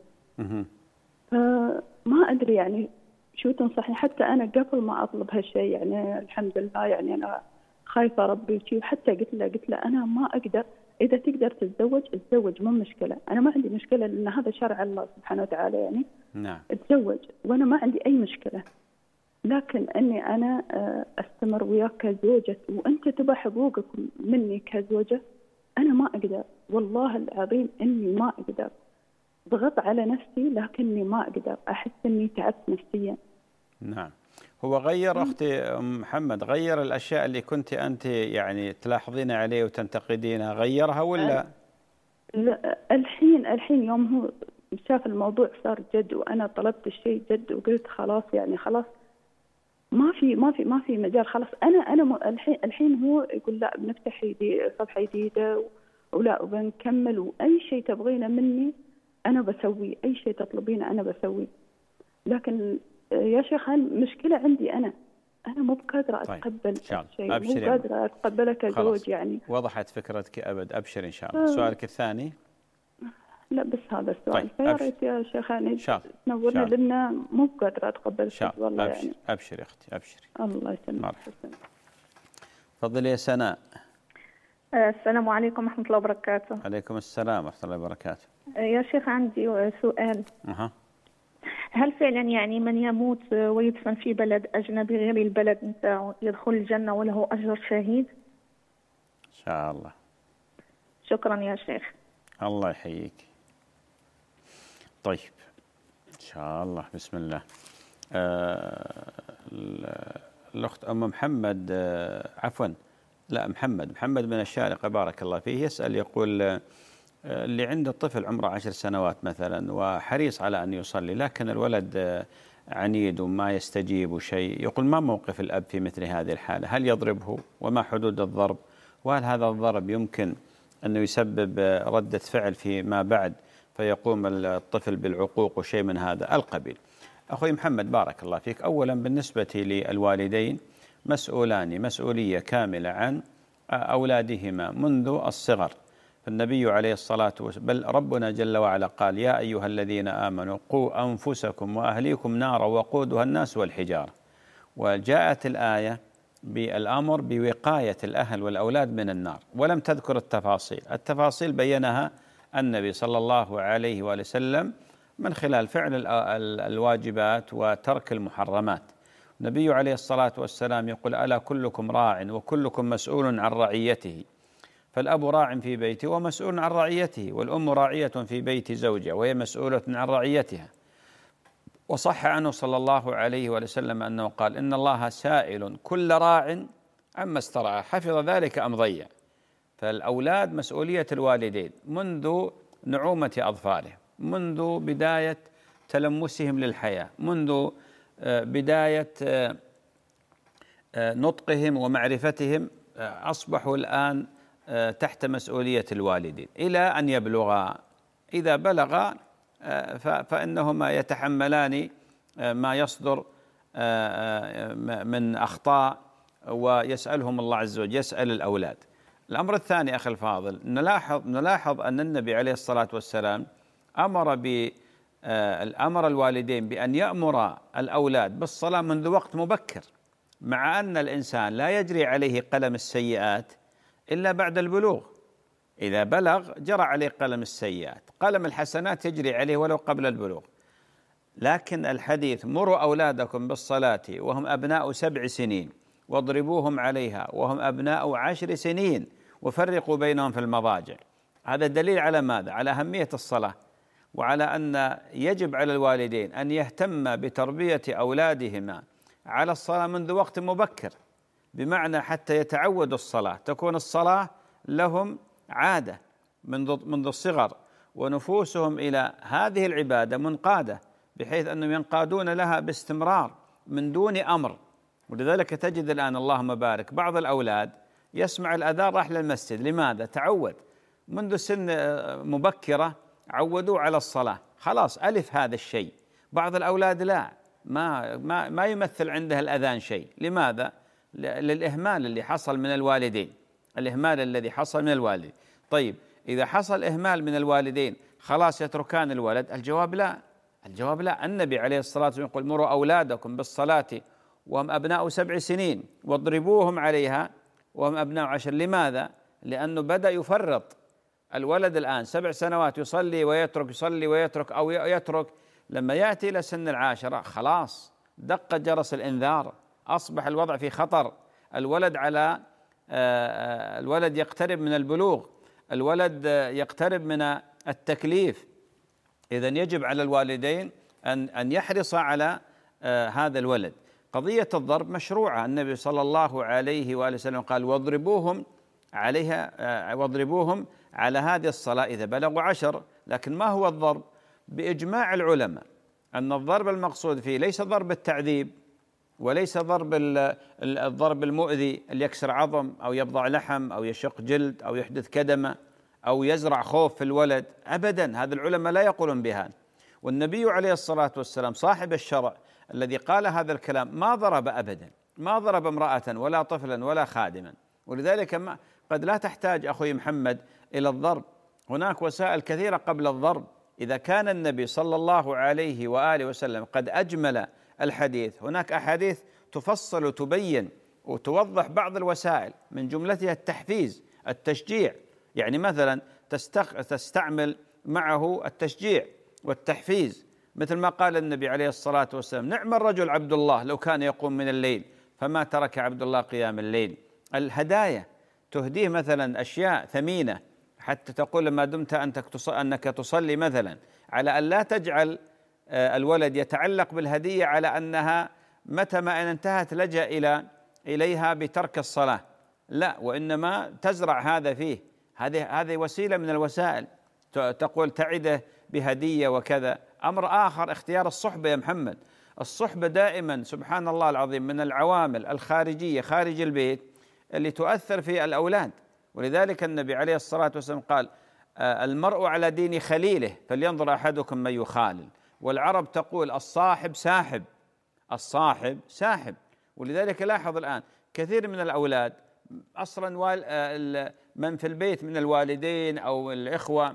فما أدري يعني شو تنصحني. حتى أنا قبل ما أطلب هالشيء يعني الحمد لله يعني أنا خايفة ربي وشي، وحتى قلت له قلت له أنا ما أقدر، إذا تقدر تتزوج اتزوج مو مشكلة، أنا ما عندي مشكلة لأن هذا شرع الله سبحانه وتعالى يعني. نعم. اتزوج وأنا ما عندي أي مشكلة، لكن أني أنا أستمر وياك كزوجة وأنت تبى حقوقك مني كزوجة، أنا ما أقدر والله العظيم إني ما أقدر. ضغط على نفسي لكني ما أقدر، أحس إني تعبت نفسيا. نعم. هو غير أختي أم محمد، غير الأشياء اللي كنت أنت يعني تلاحظين عليه وتنتقدينها، غيرها ولا؟ لا الحين الحين يوم هو شاف الموضوع صار جد وأنا طلبت الشيء جد وقلت خلاص يعني خلاص ما في ما في ما في مجال، خلاص أنا أنا الحين الحين هو يقول لا بنفتح صفحة جديدة ولا وبنكمل وأي شيء تبغينه مني أنا بسوي، أي شيء تطلبينه أنا بسوي. لكن يا شيخ المشكلة عندي أنا أنا مو بقادرة أتقبل طيب. الشيء، مو قادرة أتقبله كزوج يعني. وضحت فكرتك أبد، أبشر إن شاء الله. سؤالك الثاني؟ لا بس هذا السؤال. طيب، فيا أبشر. ريت يا شيخ يعني شاء تنورنا، شاء. لأن مو قادرة أتقبل شاء الشيء والله أبشر. يعني. أبشر يا أختي أبشري. الله يسلمك. مرحبا. تفضلي يا سناء. السلام عليكم ورحمة الله وبركاته. عليكم السلام ورحمة الله وبركاته. يا شيخ عندي سؤال. أها. هل فعلا يعني من يموت ويدفن في بلد أجنبي غير البلد نتاعو يدخل الجنة وله أجر شهيد؟ إن شاء الله. شكرا يا شيخ. الله يحييك. طيب إن شاء الله. بسم الله. آه الأخت أم محمد، آه عفوا لا محمد محمد من الشارقة بارك الله فيه، يسأل يقول آه اللي عنده طفل عمره عشر سنوات مثلا وحريص على أن يصلي، لكن الولد آه عنيد وما يستجيب شيء، يقول ما موقف الأب في مثل هذه الحالة؟ هل يضربه؟ وما حدود الضرب؟ وهل هذا الضرب يمكن أنه يسبب ردة فعل فيما بعد فيقوم الطفل بالعقوق وشيء من هذا القبيل؟ أخوي محمد بارك الله فيك، أولا بالنسبة للوالدين مسؤولان مسؤولية كاملة عن أولادهما منذ الصغر. فالنبي عليه الصلاة والسلام بل ربنا جل وعلا قال يا أيها الذين آمنوا قوا أنفسكم وأهليكم نارا وقودها الناس والحجارة. وجاءت الآية بالأمر بوقاية الأهل والأولاد من النار ولم تذكر التفاصيل. التفاصيل بينها النبي صلى الله عليه وآله وسلم من خلال فعل الواجبات وترك المحرمات. النبي عليه الصلاة والسلام يقول ألا كلكم راع وكلكم مسؤول عن رعيته، فالأب راع في بيته ومسؤول عن رعيته، والأم راعية في بيت زوجها وهي مسؤولة عن رعيتها. وصح عنه صلى الله عليه وسلم أنه قال إن الله سائل كل راع عما استرعى حفظ ذلك أم ضيع. فالأولاد مسؤولية الوالدين منذ نعومة أظفارهم، منذ بداية تلمسهم للحياة، منذ بداية نطقهم ومعرفتهم أصبحوا الآن تحت مسؤولية الوالدين إلى أن يبلغا. إذا بلغا فإنهما يتحملان ما يصدر من أخطاء ويسألهم الله عز وجل، يسأل الأولاد. الأمر الثاني أخي الفاضل، نلاحظ نلاحظ أن النبي عليه الصلاة والسلام أمر ب أمر الوالدين بأن يأمر الأولاد بالصلاة منذ وقت مبكر، مع أن الإنسان لا يجري عليه قلم السيئات إلا بعد البلوغ. إذا بلغ جرى عليه قلم السيئات، قلم الحسنات يجري عليه ولو قبل البلوغ. لكن الحديث مروا أولادكم بالصلاة وهم أبناء سبع سنين واضربوهم عليها وهم أبناء عشر سنين وفرقوا بينهم في المضاجع. هذا دليل على ماذا؟ على أهمية الصلاة، وعلى أن يجب على الوالدين أن يهتم بتربية أولادهما على الصلاة منذ وقت مبكر، بمعنى حتى يتعودوا الصلاة، تكون الصلاة لهم عادة منذ منذ الصغر، ونفوسهم إلى هذه العبادة منقادة بحيث أنهم ينقادون لها باستمرار من دون أمر. ولذلك تجد الآن اللهم بارك بعض الأولاد يسمع الأذان راح للمسجد. لماذا؟ تعود منذ سن مبكرة، عودوا على الصلاة، خلاص ألف هذا الشيء. بعض الأولاد لا، ما ما ما يمثل عنده الأذان شيء. لماذا؟ للإهمال اللي حصل من الوالدين، الإهمال الذي حصل من الوالدين. طيب إذا حصل إهمال من الوالدين خلاص يتركان الولد؟ الجواب لا، الجواب لا. النبي عليه الصلاة والسلام يقول مروا أولادكم بالصلاة وهم أبناء سبع سنين واضربوهم عليها وهم أبناء عشر. لماذا؟ لأنه بدأ يفرط الولد الآن، سبع سنوات يصلي ويترك، يصلي ويترك أو يترك، لما يأتي إلى سن العاشرة خلاص دق جرس الإنذار، أصبح الوضع في خطر. الولد على الولد يقترب من البلوغ، الولد يقترب من التكليف. إذن يجب على الوالدين أن أن يحرص على هذا الولد. قضية الضرب مشروعة، النبي صلى الله عليه وآله وسلم قال واضربوهم عليها واضربوهم على هذه الصلاة إذا بلغوا عشر. لكن ما هو الضرب؟ بإجماع العلماء أن الضرب المقصود فيه ليس ضرب التعذيب، وليس ضرب الضرب المؤذي اللي يكسر عظم أو يبضع لحم أو يشق جلد أو يحدث كدمة أو يزرع خوف في الولد، أبدا، هذا العلماء لا يقولون بهذا. والنبي عليه الصلاة والسلام صاحب الشرع الذي قال هذا الكلام ما ضرب أبدا، ما ضرب امرأة ولا طفلا ولا خادما. ولذلك ما قد لا تحتاج أخوي محمد إلى الضرب، هناك وسائل كثيرة قبل الضرب. إذا كان النبي صلى الله عليه وآله وسلم قد أجمل الحديث، هناك أحاديث تفصل وتبين وتوضح بعض الوسائل، من جملتها التحفيز، التشجيع. يعني مثلا تستعمل معه التشجيع والتحفيز، مثل ما قال النبي عليه الصلاة والسلام: نعم الرجل عبد الله لو كان يقوم من الليل فما ترك عبد الله قيام الليل. الهدايا، تهديه مثلا أشياء ثمينة، حتى تقول ما دمت أنك تصلي مثلا، على أن لا تجعل الولد يتعلق بالهدية على أنها متى ما إن انتهت لجأ إلى إليها بترك الصلاة، لا، وإنما تزرع هذا فيه. هذه هذه وسيلة من الوسائل. تقول تعده بهدية وكذا. أمر آخر اختيار الصحبة يا محمد. الصحبة دائما سبحان الله العظيم من العوامل الخارجية خارج البيت اللي تؤثر في الأولاد. ولذلك النبي عليه الصلاة والسلام قال: المرء على دين خليله فلينظر أحدكم من يخالل. والعرب تقول: الصاحب ساحب، الصاحب ساحب. ولذلك لاحظ الآن كثير من الأولاد أصلا من في البيت من الوالدين أو الإخوة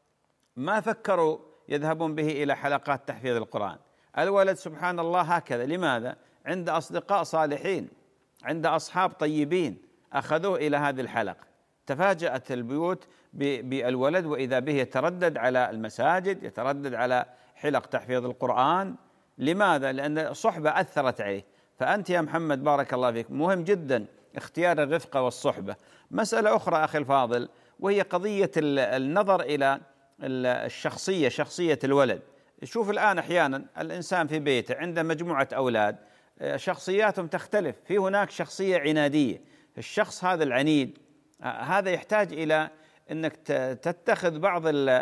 ما فكروا يذهبون به إلى حلقات تحفيظ القرآن. الولد سبحان الله هكذا. لماذا؟ عند أصدقاء صالحين، عند أصحاب طيبين، أخذوه إلى هذه الحلقة. تفاجأت البيوت بالولد وإذا به يتردد على المساجد، يتردد على حلق تحفيظ القرآن. لماذا؟ لأن صحبة أثرت عليه. فأنت يا محمد بارك الله فيك مهم جدا اختيار الرفقة والصحبة. مسألة أخرى أخي الفاضل، وهي قضية النظر إلى الشخصية، شخصية الولد. شوف الآن أحيانا الإنسان في بيته عنده مجموعة أولاد شخصياتهم تختلف. في هناك شخصية عنادية، الشخص هذا العنيد هذا يحتاج إلى أنك تتخذ بعض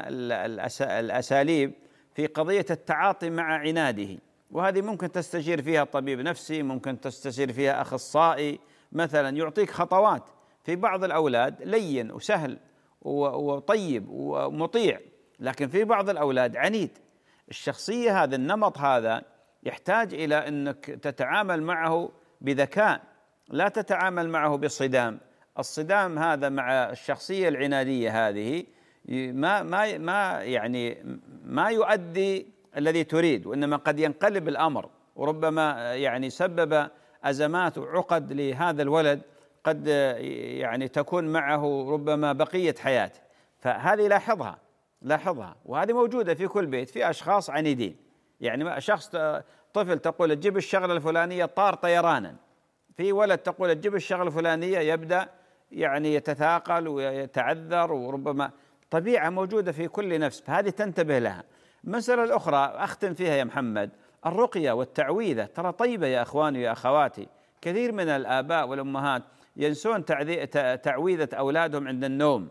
الأساليب في قضية التعاطي مع عناده، وهذه ممكن تستشير فيها طبيب نفسي، ممكن تستشير فيها أخصائي مثلا يعطيك خطوات. في بعض الأولاد لين وسهل وطيب ومطيع، لكن في بعض الأولاد عنيد. الشخصية هذا النمط هذا يحتاج إلى أنك تتعامل معه بذكاء، لا تتعامل معه بصدام. الصدام هذا مع الشخصية العنادية هذه ما ما ما يعني ما يؤدي الذي تريد، وإنما قد ينقلب الأمر، وربما يعني سبب أزمات وعقد لهذا الولد قد يعني تكون معه ربما بقية حياته. فهذه لاحظها لاحظها وهذه موجودة في كل بيت. في أشخاص عنيدين، يعني شخص طفل تقول تجيب الشغلة الفلانية طار طيرانا، في ولد تقول تجيب الشغلة الفلانية يبدأ يعني يتثاقل ويتعذر، وربما طبيعة موجودة في كل نفس، فهذه تنتبه لها. المسألة الأخرى أختم فيها يا محمد، الرقية والتعويذة ترى طيبة يا أخواني يا أخواتي. كثير من الآباء والأمهات ينسون تعويذة أولادهم عند النوم.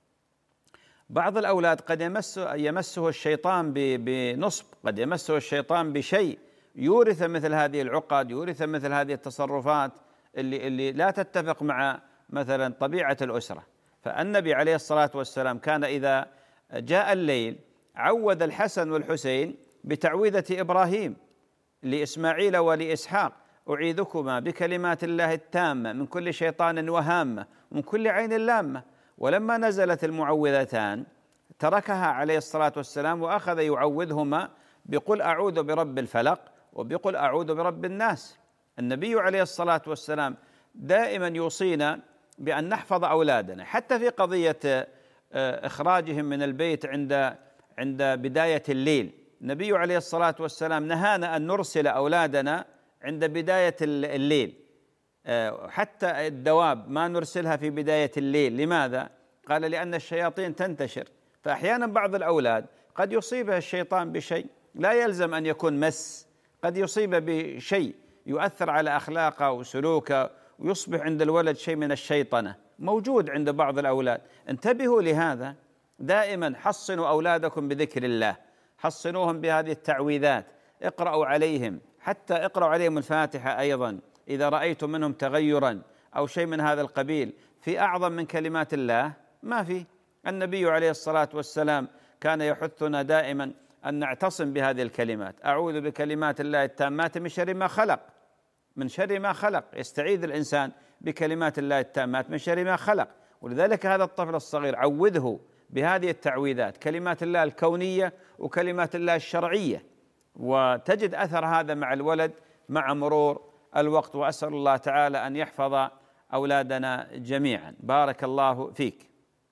بعض الأولاد قد يمس يمسه الشيطان بنصب، قد يمسه الشيطان بشيء يورث مثل هذه العقد، يورث مثل هذه التصرفات اللي اللي لا تتفق مع مثلا طبيعة الأسرة. فالنبي عليه الصلاة والسلام كان إذا جاء الليل عوذ الحسن والحسين بتعويذة إبراهيم لإسماعيل ولإسحاق: أعيذكما بكلمات الله التامة من كل شيطان وهامة ومن كل عين لامة. ولما نزلت المعوذتان تركها عليه الصلاة والسلام وأخذ يعوذهما بقل أعوذ برب الفلق وبقل أعوذ برب الناس. النبي عليه الصلاة والسلام دائما يوصينا بأن نحفظ أولادنا، حتى في قضية إخراجهم من البيت عند عند بداية الليل. النبي عليه الصلاة والسلام نهانا أن نرسل أولادنا عند بداية الليل، حتى الدواب ما نرسلها في بداية الليل. لماذا؟ قال: لأن الشياطين تنتشر. فأحيانا بعض الأولاد قد يصيبه الشيطان بشيء، لا يلزم أن يكون مس، قد يصيبه بشيء يؤثر على أخلاقه وسلوكه ويصبح عند الولد شيء من الشيطنة موجود عند بعض الأولاد. انتبهوا لهذا دائما. حصنوا أولادكم بذكر الله، حصنوهم بهذه التعويذات، اقرأوا عليهم، حتى اقرأوا عليهم الفاتحة أيضا إذا رأيتم منهم تغيرا أو شيء من هذا القبيل. في أعظم من كلمات الله ما في. النبي عليه الصلاة والسلام كان يحثنا دائما أن نعتصم بهذه الكلمات: أعوذ بكلمات الله التامات من شر ما خلق. من شر ما خلق، يستعيذ الإنسان بكلمات الله التامات من شر ما خلق. ولذلك هذا الطفل الصغير عوذه بهذه التعويذات، كلمات الله الكونية وكلمات الله الشرعية، وتجد أثر هذا مع الولد مع مرور الوقت. وأسأل الله تعالى أن يحفظ أولادنا جميعا. بارك الله فيك.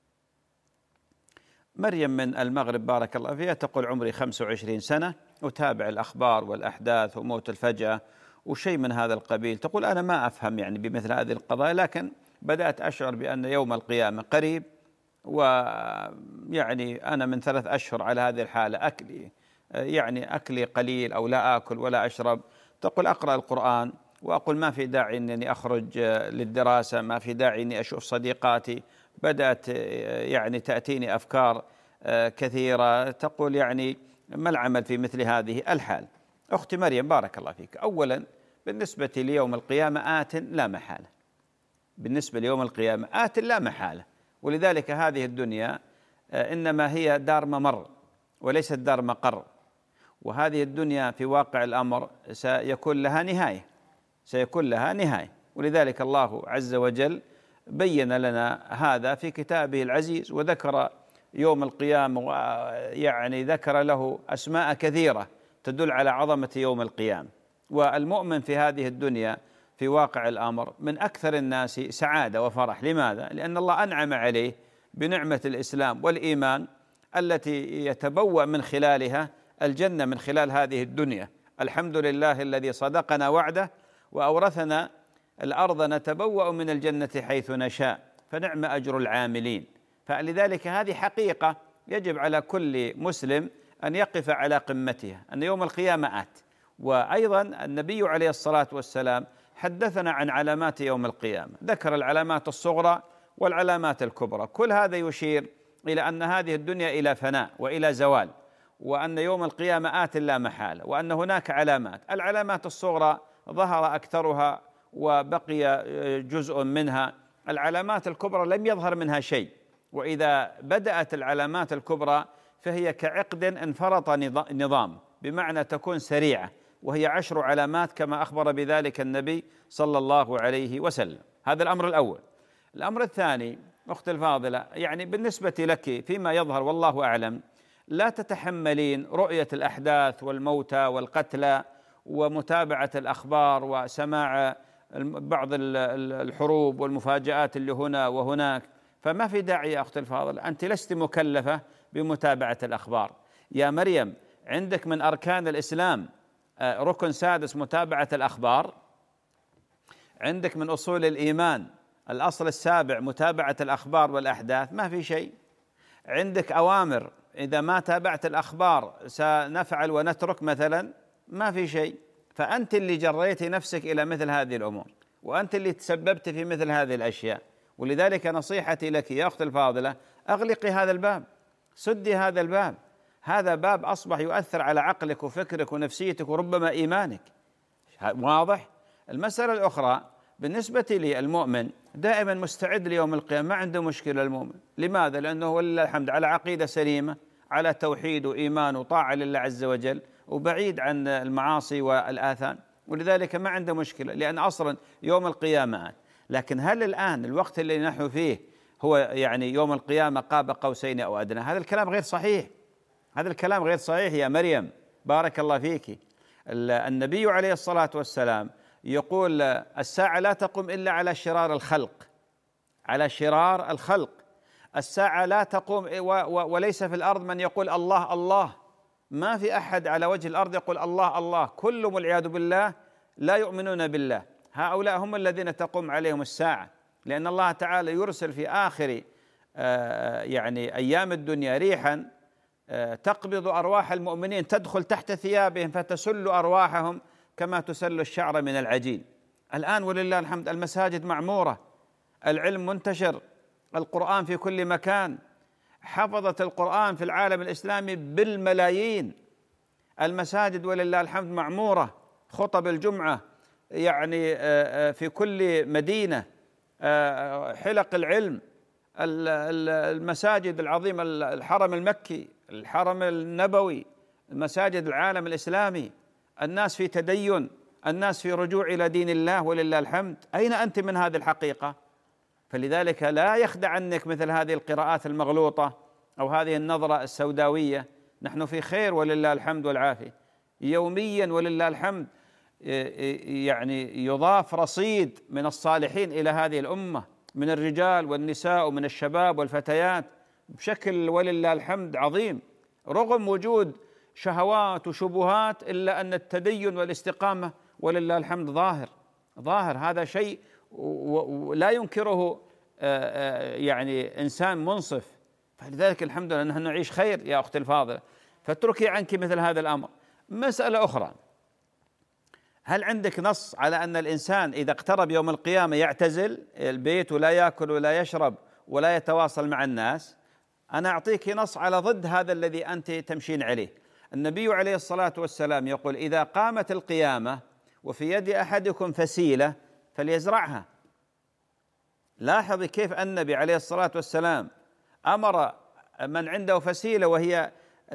مريم من المغرب بارك الله فيها تقول: عمري خمسة وعشرين سنة، أتابع الأخبار والأحداث وموت الفجأة وشيء من هذا القبيل. تقول: أنا ما أفهم يعني بمثل هذه القضايا، لكن بدأت أشعر بأن يوم القيامة قريب، ويعني أنا من ثلاث أشهر على هذه الحالة، أكلي يعني أكلي قليل أو لا أكل ولا أشرب. تقول: أقرأ القرآن وأقول ما في داعي أنني أخرج للدراسة، ما في داعي أني أشوف صديقاتي، بدأت يعني تأتيني أفكار كثيرة. تقول: يعني ما العمل في مثل هذه الحال؟ أختي مريم بارك الله فيك، أولا بالنسبة ليوم القيامة آت لا محالة، بالنسبة ليوم القيامة آت لا محالة، ولذلك هذه الدنيا إنما هي دار ممر وليست دار مقر، وهذه الدنيا في واقع الأمر سيكون لها نهاية، سيكون لها نهاية، ولذلك الله عز وجل بين لنا هذا في كتابه العزيز، وذكر يوم القيامة ويعني ذكر له أسماء كثيرة تدل على عظمة يوم القيامة. والمؤمن في هذه الدنيا في واقع الأمر من أكثر الناس سعادة وفرح. لماذا؟ لأن الله أنعم عليه بنعمة الإسلام والإيمان التي يتبوأ من خلالها الجنة من خلال هذه الدنيا. الحمد لله الذي صدقنا وعده وأورثنا الأرض نتبوأ من الجنة حيث نشاء، فنعم أجر العاملين. فلذلك هذه حقيقة يجب على كل مسلم أن يقف على قمتها، أن يوم القيامة آت. وأيضا النبي عليه الصلاة والسلام حدثنا عن علامات يوم القيامة، ذكر العلامات الصغرى والعلامات الكبرى، كل هذا يشير إلى أن هذه الدنيا إلى فناء وإلى زوال، وأن يوم القيامة آت لا محالة، وأن هناك علامات. العلامات الصغرى ظهر أكثرها وبقي جزء منها، العلامات الكبرى لم يظهر منها شيء، وإذا بدأت العلامات الكبرى فهي كعقد انفرط نظام، بمعنى تكون سريعة، وهي عشر علامات كما أخبر بذلك النبي صلى الله عليه وسلم. هذا الأمر الأول. الأمر الثاني أختي الفاضلة، يعني بالنسبة لك فيما يظهر والله أعلم، لا تتحملين رؤية الأحداث والموتى والقتلى ومتابعة الأخبار وسماع بعض الحروب والمفاجآت اللي هنا وهناك، فما في داعي يا أختي الفاضلة، أنت لست مكلفة بمتابعة الأخبار. يا مريم عندك من أركان الإسلام ركن سادس متابعة الأخبار، عندك من أصول الإيمان الأصل السابع متابعة الأخبار والأحداث، ما في شيء. عندك أوامر إذا ما تابعت الأخبار سنفعل ونترك مثلا، ما في شيء. فأنت اللي جريتي نفسك إلى مثل هذه الأمور، وأنت اللي تسببت في مثل هذه الأشياء، ولذلك نصيحتي لك يا أختي الفاضلة، أغلقي هذا الباب، سدي هذا الباب، هذا باب أصبح يؤثر على عقلك وفكرك ونفسيتك وربما إيمانك. واضح؟ المسألة الأخرى بالنسبة لي، المؤمن دائما مستعد ليوم القيامة، ما عنده مشكلة المؤمن. لماذا؟ لأنه ولله الحمد على عقيدة سليمة، على توحيد وإيمان وطاعة لله عز وجل، وبعيد عن المعاصي والآثام، ولذلك ما عنده مشكلة، لأن أصلا يوم القيامة. لكن هل الآن الوقت اللي نحن فيه هو يعني يوم القيامة قاب قوسين أو أدنى؟ هذا الكلام غير صحيح، هذا الكلام غير صحيح يا مريم بارك الله فيك. النبي عليه الصلاة والسلام يقول: الساعة لا تقوم إلا على شرار الخلق، على شرار الخلق. الساعة لا تقوم وليس في الأرض من يقول الله الله، ما في أحد على وجه الأرض يقول الله الله، كلهم والعياذ بالله لا يؤمنون بالله. هؤلاء هم الذين تقوم عليهم الساعة، لأن الله تعالى يرسل في آخر يعني أيام الدنيا ريحا تقبض أرواح المؤمنين، تدخل تحت ثيابهم فتسل أرواحهم كما تسل الشعر من العجين. الآن ولله الحمد المساجد معمورة، العلم منتشر، القرآن في كل مكان، حفظة القرآن في العالم الإسلامي بالملايين، المساجد ولله الحمد معمورة، خطب الجمعة يعني في كل مدينة، حلق العلم، المساجد العظيمة، الحرم المكي، الحرم النبوي، مساجد العالم الإسلامي، الناس في تدين، الناس في رجوع إلى دين الله ولله الحمد. أين أنت من هذه الحقيقة؟ فلذلك لا يخدع عنك مثل هذه القراءات المغلوطة أو هذه النظرة السوداوية. نحن في خير ولله الحمد والعافية، يوميا ولله الحمد يعني يضاف رصيد من الصالحين إلى هذه الأمة من الرجال والنساء ومن الشباب والفتيات بشكل ولله الحمد عظيم، رغم وجود شهوات وشبهات، إلا أن التدين والاستقامة ولله الحمد ظاهر ظاهر هذا شيء لا ينكره يعني إنسان منصف. فلذلك الحمد لله نحن نعيش خير يا أختي الفاضلة. فاتركي عنك مثل هذا الأمر. مسألة أخرى، هل عندك نص على أن الإنسان إذا اقترب يوم القيامة يعتزل البيت ولا يأكل ولا يشرب ولا يتواصل مع الناس؟ أنا أعطيك نص على ضد هذا الذي أنت تمشين عليه. النبي عليه الصلاة والسلام يقول: إذا قامت القيامة وفي يد أحدكم فسيلة فليزرعها. لاحظي كيف النبي عليه الصلاة والسلام أمر من عنده فسيلة، وهي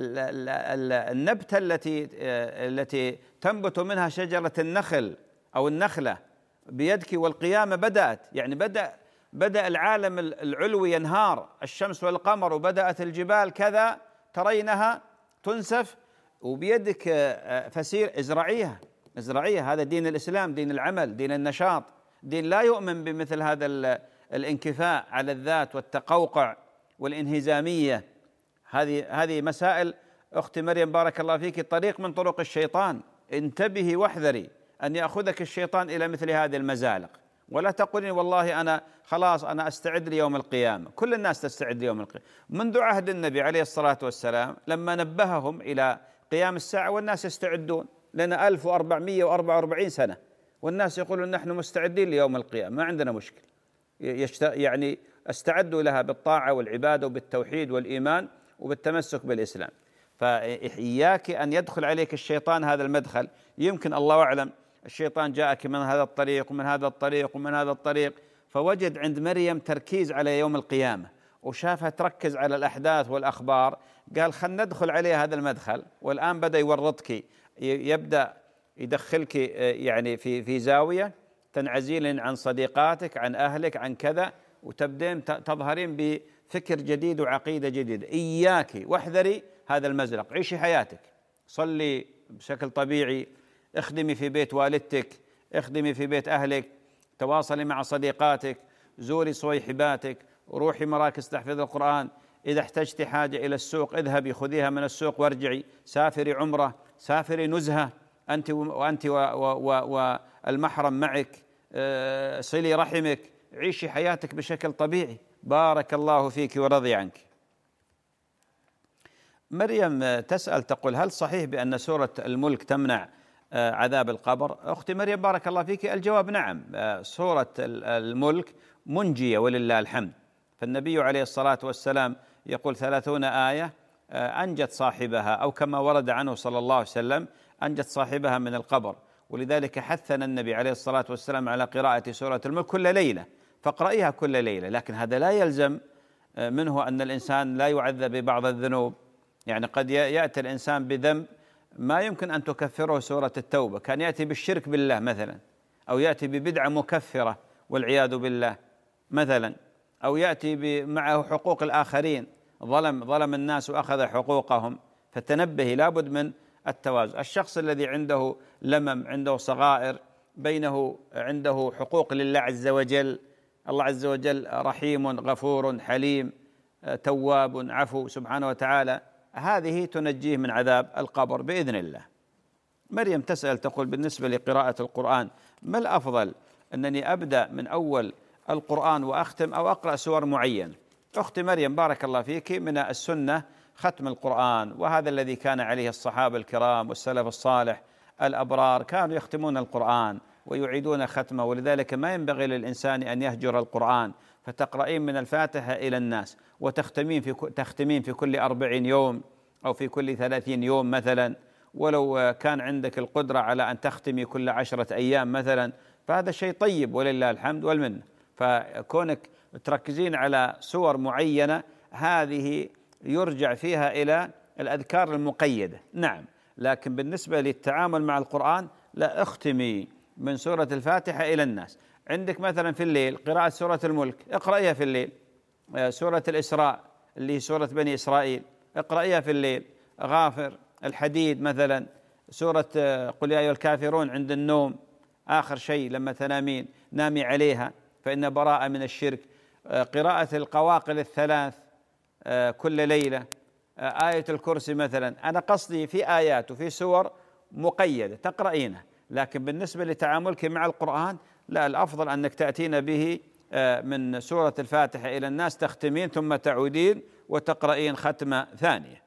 النبتة التي التي تنبت منها شجرة النخل أو النخلة بيدك، والقيامة بدأت، يعني بدأ بدأ العالم العلوي ينهار، الشمس والقمر، وبدأت الجبال كذا ترينها تنسف، وبيدك فسيل ازرعيها ازرعيها. هذا دين الإسلام، دين العمل، دين النشاط، دين لا يؤمن بمثل هذا الانكفاء على الذات والتقوقع والانهزامية. هذه هذه مسائل أختي مريم بارك الله فيك طريق من طرق الشيطان. انتبهي واحذري أن يأخذك الشيطان إلى مثل هذه المزالق، ولا تقولين والله أنا خلاص أنا أستعد ليوم القيامة. كل الناس تستعد ليوم القيامة منذ عهد النبي عليه الصلاة والسلام، لما نبههم إلى قيام الساعة والناس يستعدون. لنا ألف وأربعمائة وأربعة وأربعين سنة والناس يقولون نحن مستعدين ليوم القيامة، ما عندنا مشكلة، يعني استعدوا لها بالطاعة والعبادة وبالتوحيد والإيمان وبالتمسك بالإسلام. فإياك أن يدخل عليك الشيطان هذا المدخل. يمكن الله أعلم الشيطان جاءك من هذا الطريق ومن هذا الطريق ومن هذا الطريق، فوجد عند مريم تركيز على يوم القيامة وشافها تركز على الأحداث والأخبار، قال خلنا ندخل عليه هذا المدخل. والآن بدأ يورطك، يبدأ يدخلك يعني في في زاوية تنعزلين عن صديقاتك، عن أهلك، عن كذا، وتبدين تظهرين بفكر جديد وعقيدة جديدة. إياك واحذري هذا المزلق. عيشي حياتك، صلي بشكل طبيعي، اخدمي في بيت والدتك، اخدمي في بيت أهلك، تواصلي مع صديقاتك، زوري صويحباتك، روحي مراكز تحفيظ القرآن. إذا احتجت حاجة إلى السوق اذهبي خذيها من السوق وارجعي. سافري عمرة، سافري نزهة أنت وأنت والمحرم معك، صلي رحمك، عيشي حياتك بشكل طبيعي. بارك الله فيك ورضي عنك. مريم تسأل تقول: هل صحيح بأن سورة الملك تمنع عذاب القبر؟ أختي مريم بارك الله فيك، الجواب نعم، سورة الملك منجية ولله الحمد. فالنبي عليه الصلاة والسلام يقول ثلاثون آية أنجت صاحبها، أو كما ورد عنه صلى الله عليه وسلم أنجت صاحبها من القبر. ولذلك حثنا النبي عليه الصلاة والسلام على قراءة سورة الملك كل ليلة، فاقرأيها كل ليلة. لكن هذا لا يلزم منه أن الإنسان لا يعذب ببعض الذنوب. يعني قد يأتي الإنسان بذنب ما يمكن أن تكفره سورة التوبة، كان يأتي بالشرك بالله مثلا، أو يأتي ببدعة مكفرة والعياذ بالله مثلا، أو يأتي معه حقوق الآخرين، ظلم ظلم الناس وأخذ حقوقهم. فتنبهي، لابد من التوازن. الشخص الذي عنده لمم، عنده صغائر، بينه عنده حقوق لله عز وجل، الله عز وجل رحيم غفور حليم تواب عفو سبحانه وتعالى، هذه تنجيه من عذاب القبر بإذن الله. مريم تسأل تقول: بالنسبة لقراءة القرآن ما الأفضل، أنني أبدأ من أول القرآن وأختم أو أقرأ سور معين؟ أختي مريم بارك الله فيك، من السنة ختم القرآن، وهذا الذي كان عليه الصحابة الكرام والسلف الصالح الأبرار، كانوا يختمون القرآن ويعيدون ختمه. ولذلك ما ينبغي للإنسان أن يهجر القرآن، فتقرأين من الفاتحة إلى الناس، وتختمين في تختمين في كل أربعين يوم أو في كل ثلاثين يوم مثلا، ولو كان عندك القدرة على أن تختمي كل عشرة أيام مثلا، فهذا شيء طيب ولله الحمد والمنة. فكونك تركزين على سور معينة، هذه يرجع فيها إلى الأذكار المقيدة، نعم. لكن بالنسبة للتعامل مع القرآن لا، اختمي من سورة الفاتحة إلى الناس. عندك مثلا في الليل قراءة سورة الملك، اقرأيها في الليل. سورة الإسراء اللي هي سورة بني إسرائيل، اقرأيها في الليل. غافر، الحديد مثلا، سورة قل يا أيها الكافرون عند النوم، آخر شيء لما تنامين نامي عليها فإن براءة من الشرك. قراءة القواقل الثلاث كل ليلة، آية الكرسي مثلا. أنا قصدي في آيات وفي سور مقيدة تقرأينها، لكن بالنسبة لتعاملك مع القرآن لا، الأفضل أنك تأتين به من سورة الفاتحة إلى الناس، تختمين ثم تعودين وتقرأين ختمة ثانية.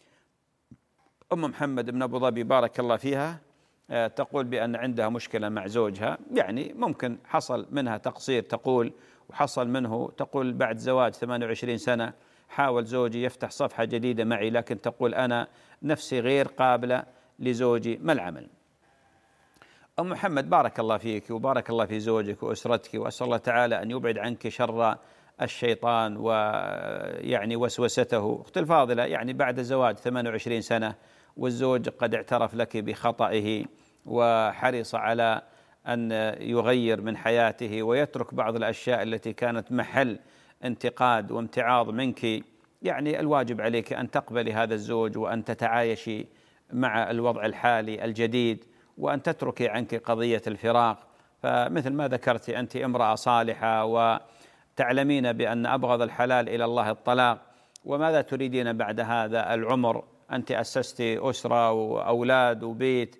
أم محمد بن أبو ظبي بارك الله فيها تقول بأن عندها مشكلة مع زوجها، يعني ممكن حصل منها تقصير تقول، وحصل منه تقول بعد زواج ثمانية وعشرين سنة حاول زوجي يفتح صفحة جديدة معي، لكن تقول أنا نفسي غير قابلة لزوجي، ما العمل؟ أم محمد بارك الله فيك وبارك الله في زوجك وأسرتك، وأسأل الله تعالى أن يبعد عنك شر الشيطان ويعني وسوسته. أختي الفاضلة، يعني بعد زواج ثمانية وعشرين سنة والزوج قد اعترف لك بخطئه وحرص على أن يغير من حياته ويترك بعض الأشياء التي كانت محل انتقاد وامتعاض منك، يعني الواجب عليك أن تقبلي هذا الزوج وأن تتعايشي مع الوضع الحالي الجديد، وأن تتركي عنك قضية الفراق. فمثل ما ذكرت أنت امرأة صالحة وتعلمين بأن أبغض الحلال إلى الله الطلاق، وماذا تريدين بعد هذا العمر؟ أنت أسست أسرة وأولاد وبيت،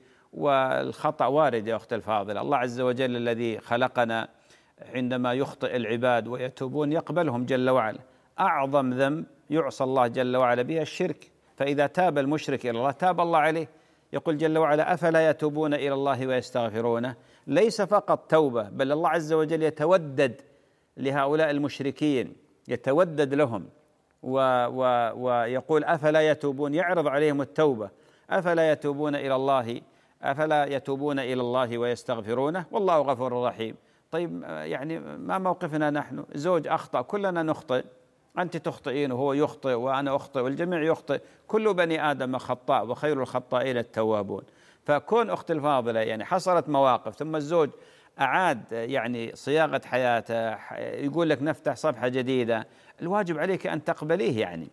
والخطأ وارد يا أختي الفاضلة. الله عز وجل الذي خلقنا عندما يخطئ العباد ويتوبون يقبلهم جل وعلا. أعظم ذنب يعصى الله جل وعلا به الشرك، فإذا تاب المشرك إلى الله تاب الله عليه. يقول جل وعلا أفلا يتوبون إلى الله ويستغفرونه. ليس فقط توبة، بل الله عز وجل يتودد لهؤلاء المشركين، يتودد لهم و و ويقول أفلا يتوبون، يعرض عليهم التوبة. أفلا يتوبون إلى الله أفلا يتوبون إلى الله ويستغفرونه والله غفور رحيم. طيب يعني ما موقفنا نحن؟ زوج أخطأ، كلنا نخطئ، أنت تخطئين وهو يخطئ وأنا أخطئ والجميع يخطئ، كل بني آدم خطاء وخير الخطائين التوابون. فكون أختي الفاضلة يعني حصلت مواقف ثم الزوج أعاد يعني صياغة حياته، يقول لك نفتح صفحة جديدة، الواجب عليك أن تقبليه يعني.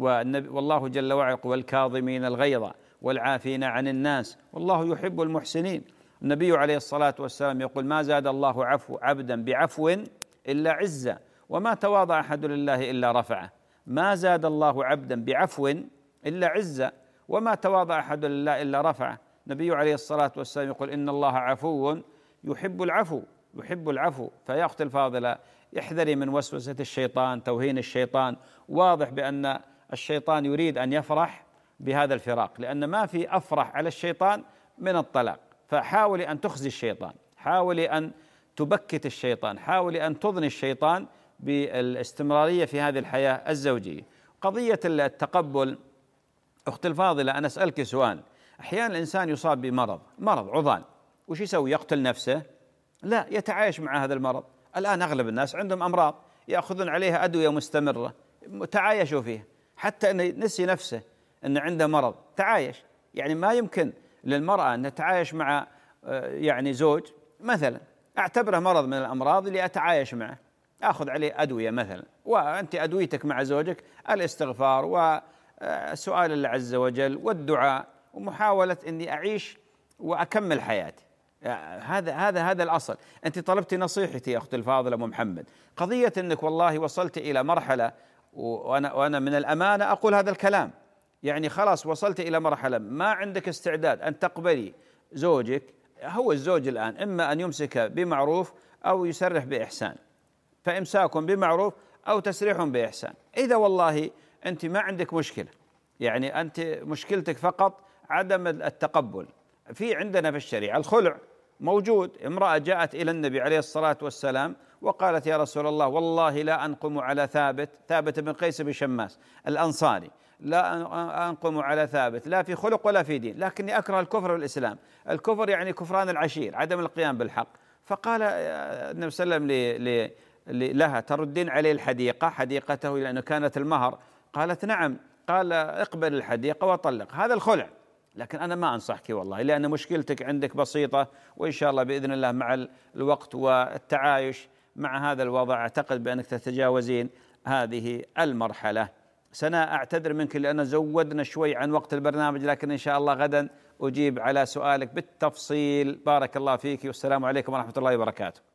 والله جل وعلا يقول والكاظمين الغيظ والعافين عن الناس والله يحب المحسنين. النبي عليه الصلاة والسلام يقول ما زاد الله عفو عبدا بعفو إلا عزة وما تواضع أحد لله إلا رفعه. ما زاد الله عبدا بعفو إلا عزة وما تواضع أحد لله إلا رفعه. النبي عليه الصلاة والسلام يقول إن الله عفو يحب العفو يحب العفو. فيا أختي الفاضلة احذري من وسوسة الشيطان، توهين الشيطان. واضح بأن الشيطان يريد أن يفرح بهذا الفراق، لأن ما في أفرح على الشيطان من الطلاق. فحاولي أن تخزي الشيطان، حاولي أن تبكت الشيطان، حاولي أن تضني الشيطان بالاستمرارية في هذه الحياة الزوجية. قضية التقبل أختي الفاضلة، أنا أسألك سؤال. أحيانا الإنسان يصاب بمرض مرض عضال، وش يسوي؟ يقتل نفسه؟ لا، يتعايش مع هذا المرض. الآن أغلب الناس عندهم أمراض يأخذون عليها أدوية مستمرة، تعايشوا فيها حتى أن نسي نفسه أن عنده مرض، تعايش. يعني ما يمكن للمرأة أن تتعايش مع يعني زوج مثلا أعتبره مرض من الأمراض اللي أتعايش معه، أخذ عليه أدوية مثلا، وأنت أدويتك مع زوجك الاستغفار وسؤال الله عز وجل والدعاء ومحاولة أني أعيش وأكمل حياتي. هذا هذا هذا الأصل. أنت طلبتي نصيحتي يا أختي الفاضلة أم محمد، قضية أنك والله وصلت إلى مرحلة، وأنا وأنا من الأمانة أقول هذا الكلام، يعني خلاص وصلت إلى مرحلة ما عندك استعداد أن تقبلي زوجك. هو الزوج الآن إما أن يمسك بمعروف أو يسرح بإحسان، فإمساك بمعروف أو تسريح بإحسان. إذا والله أنت ما عندك مشكلة، يعني أنت مشكلتك فقط عدم التقبل، في عندنا في الشريعة الخلع موجود. امرأة جاءت إلى النبي عليه الصلاة والسلام وقالت يا رسول الله والله لا أنقم على ثابت ثابت بن قيس بن شماس الأنصاري، لا أنقم على ثابت لا في خلق ولا في دين، لكني أكره الكفر والإسلام. الكفر يعني كفران العشير، عدم القيام بالحق. فقال النبي صلى الله عليه وسلم لها تردين عليه الحديقة حديقته لأنه كانت المهر؟ قالت نعم. قال اقبل الحديقة وطلق. هذا الخلع. لكن أنا ما أنصحك والله، لأن مشكلتك عندك بسيطة، وإن شاء الله بإذن الله مع الوقت والتعايش مع هذا الوضع أعتقد بأنك تتجاوزين هذه المرحلة. سناء أعتذر منك لأن زودنا شوي عن وقت البرنامج، لكن إن شاء الله غدا أجيب على سؤالك بالتفصيل. بارك الله فيك، والسلام عليكم ورحمة الله وبركاته.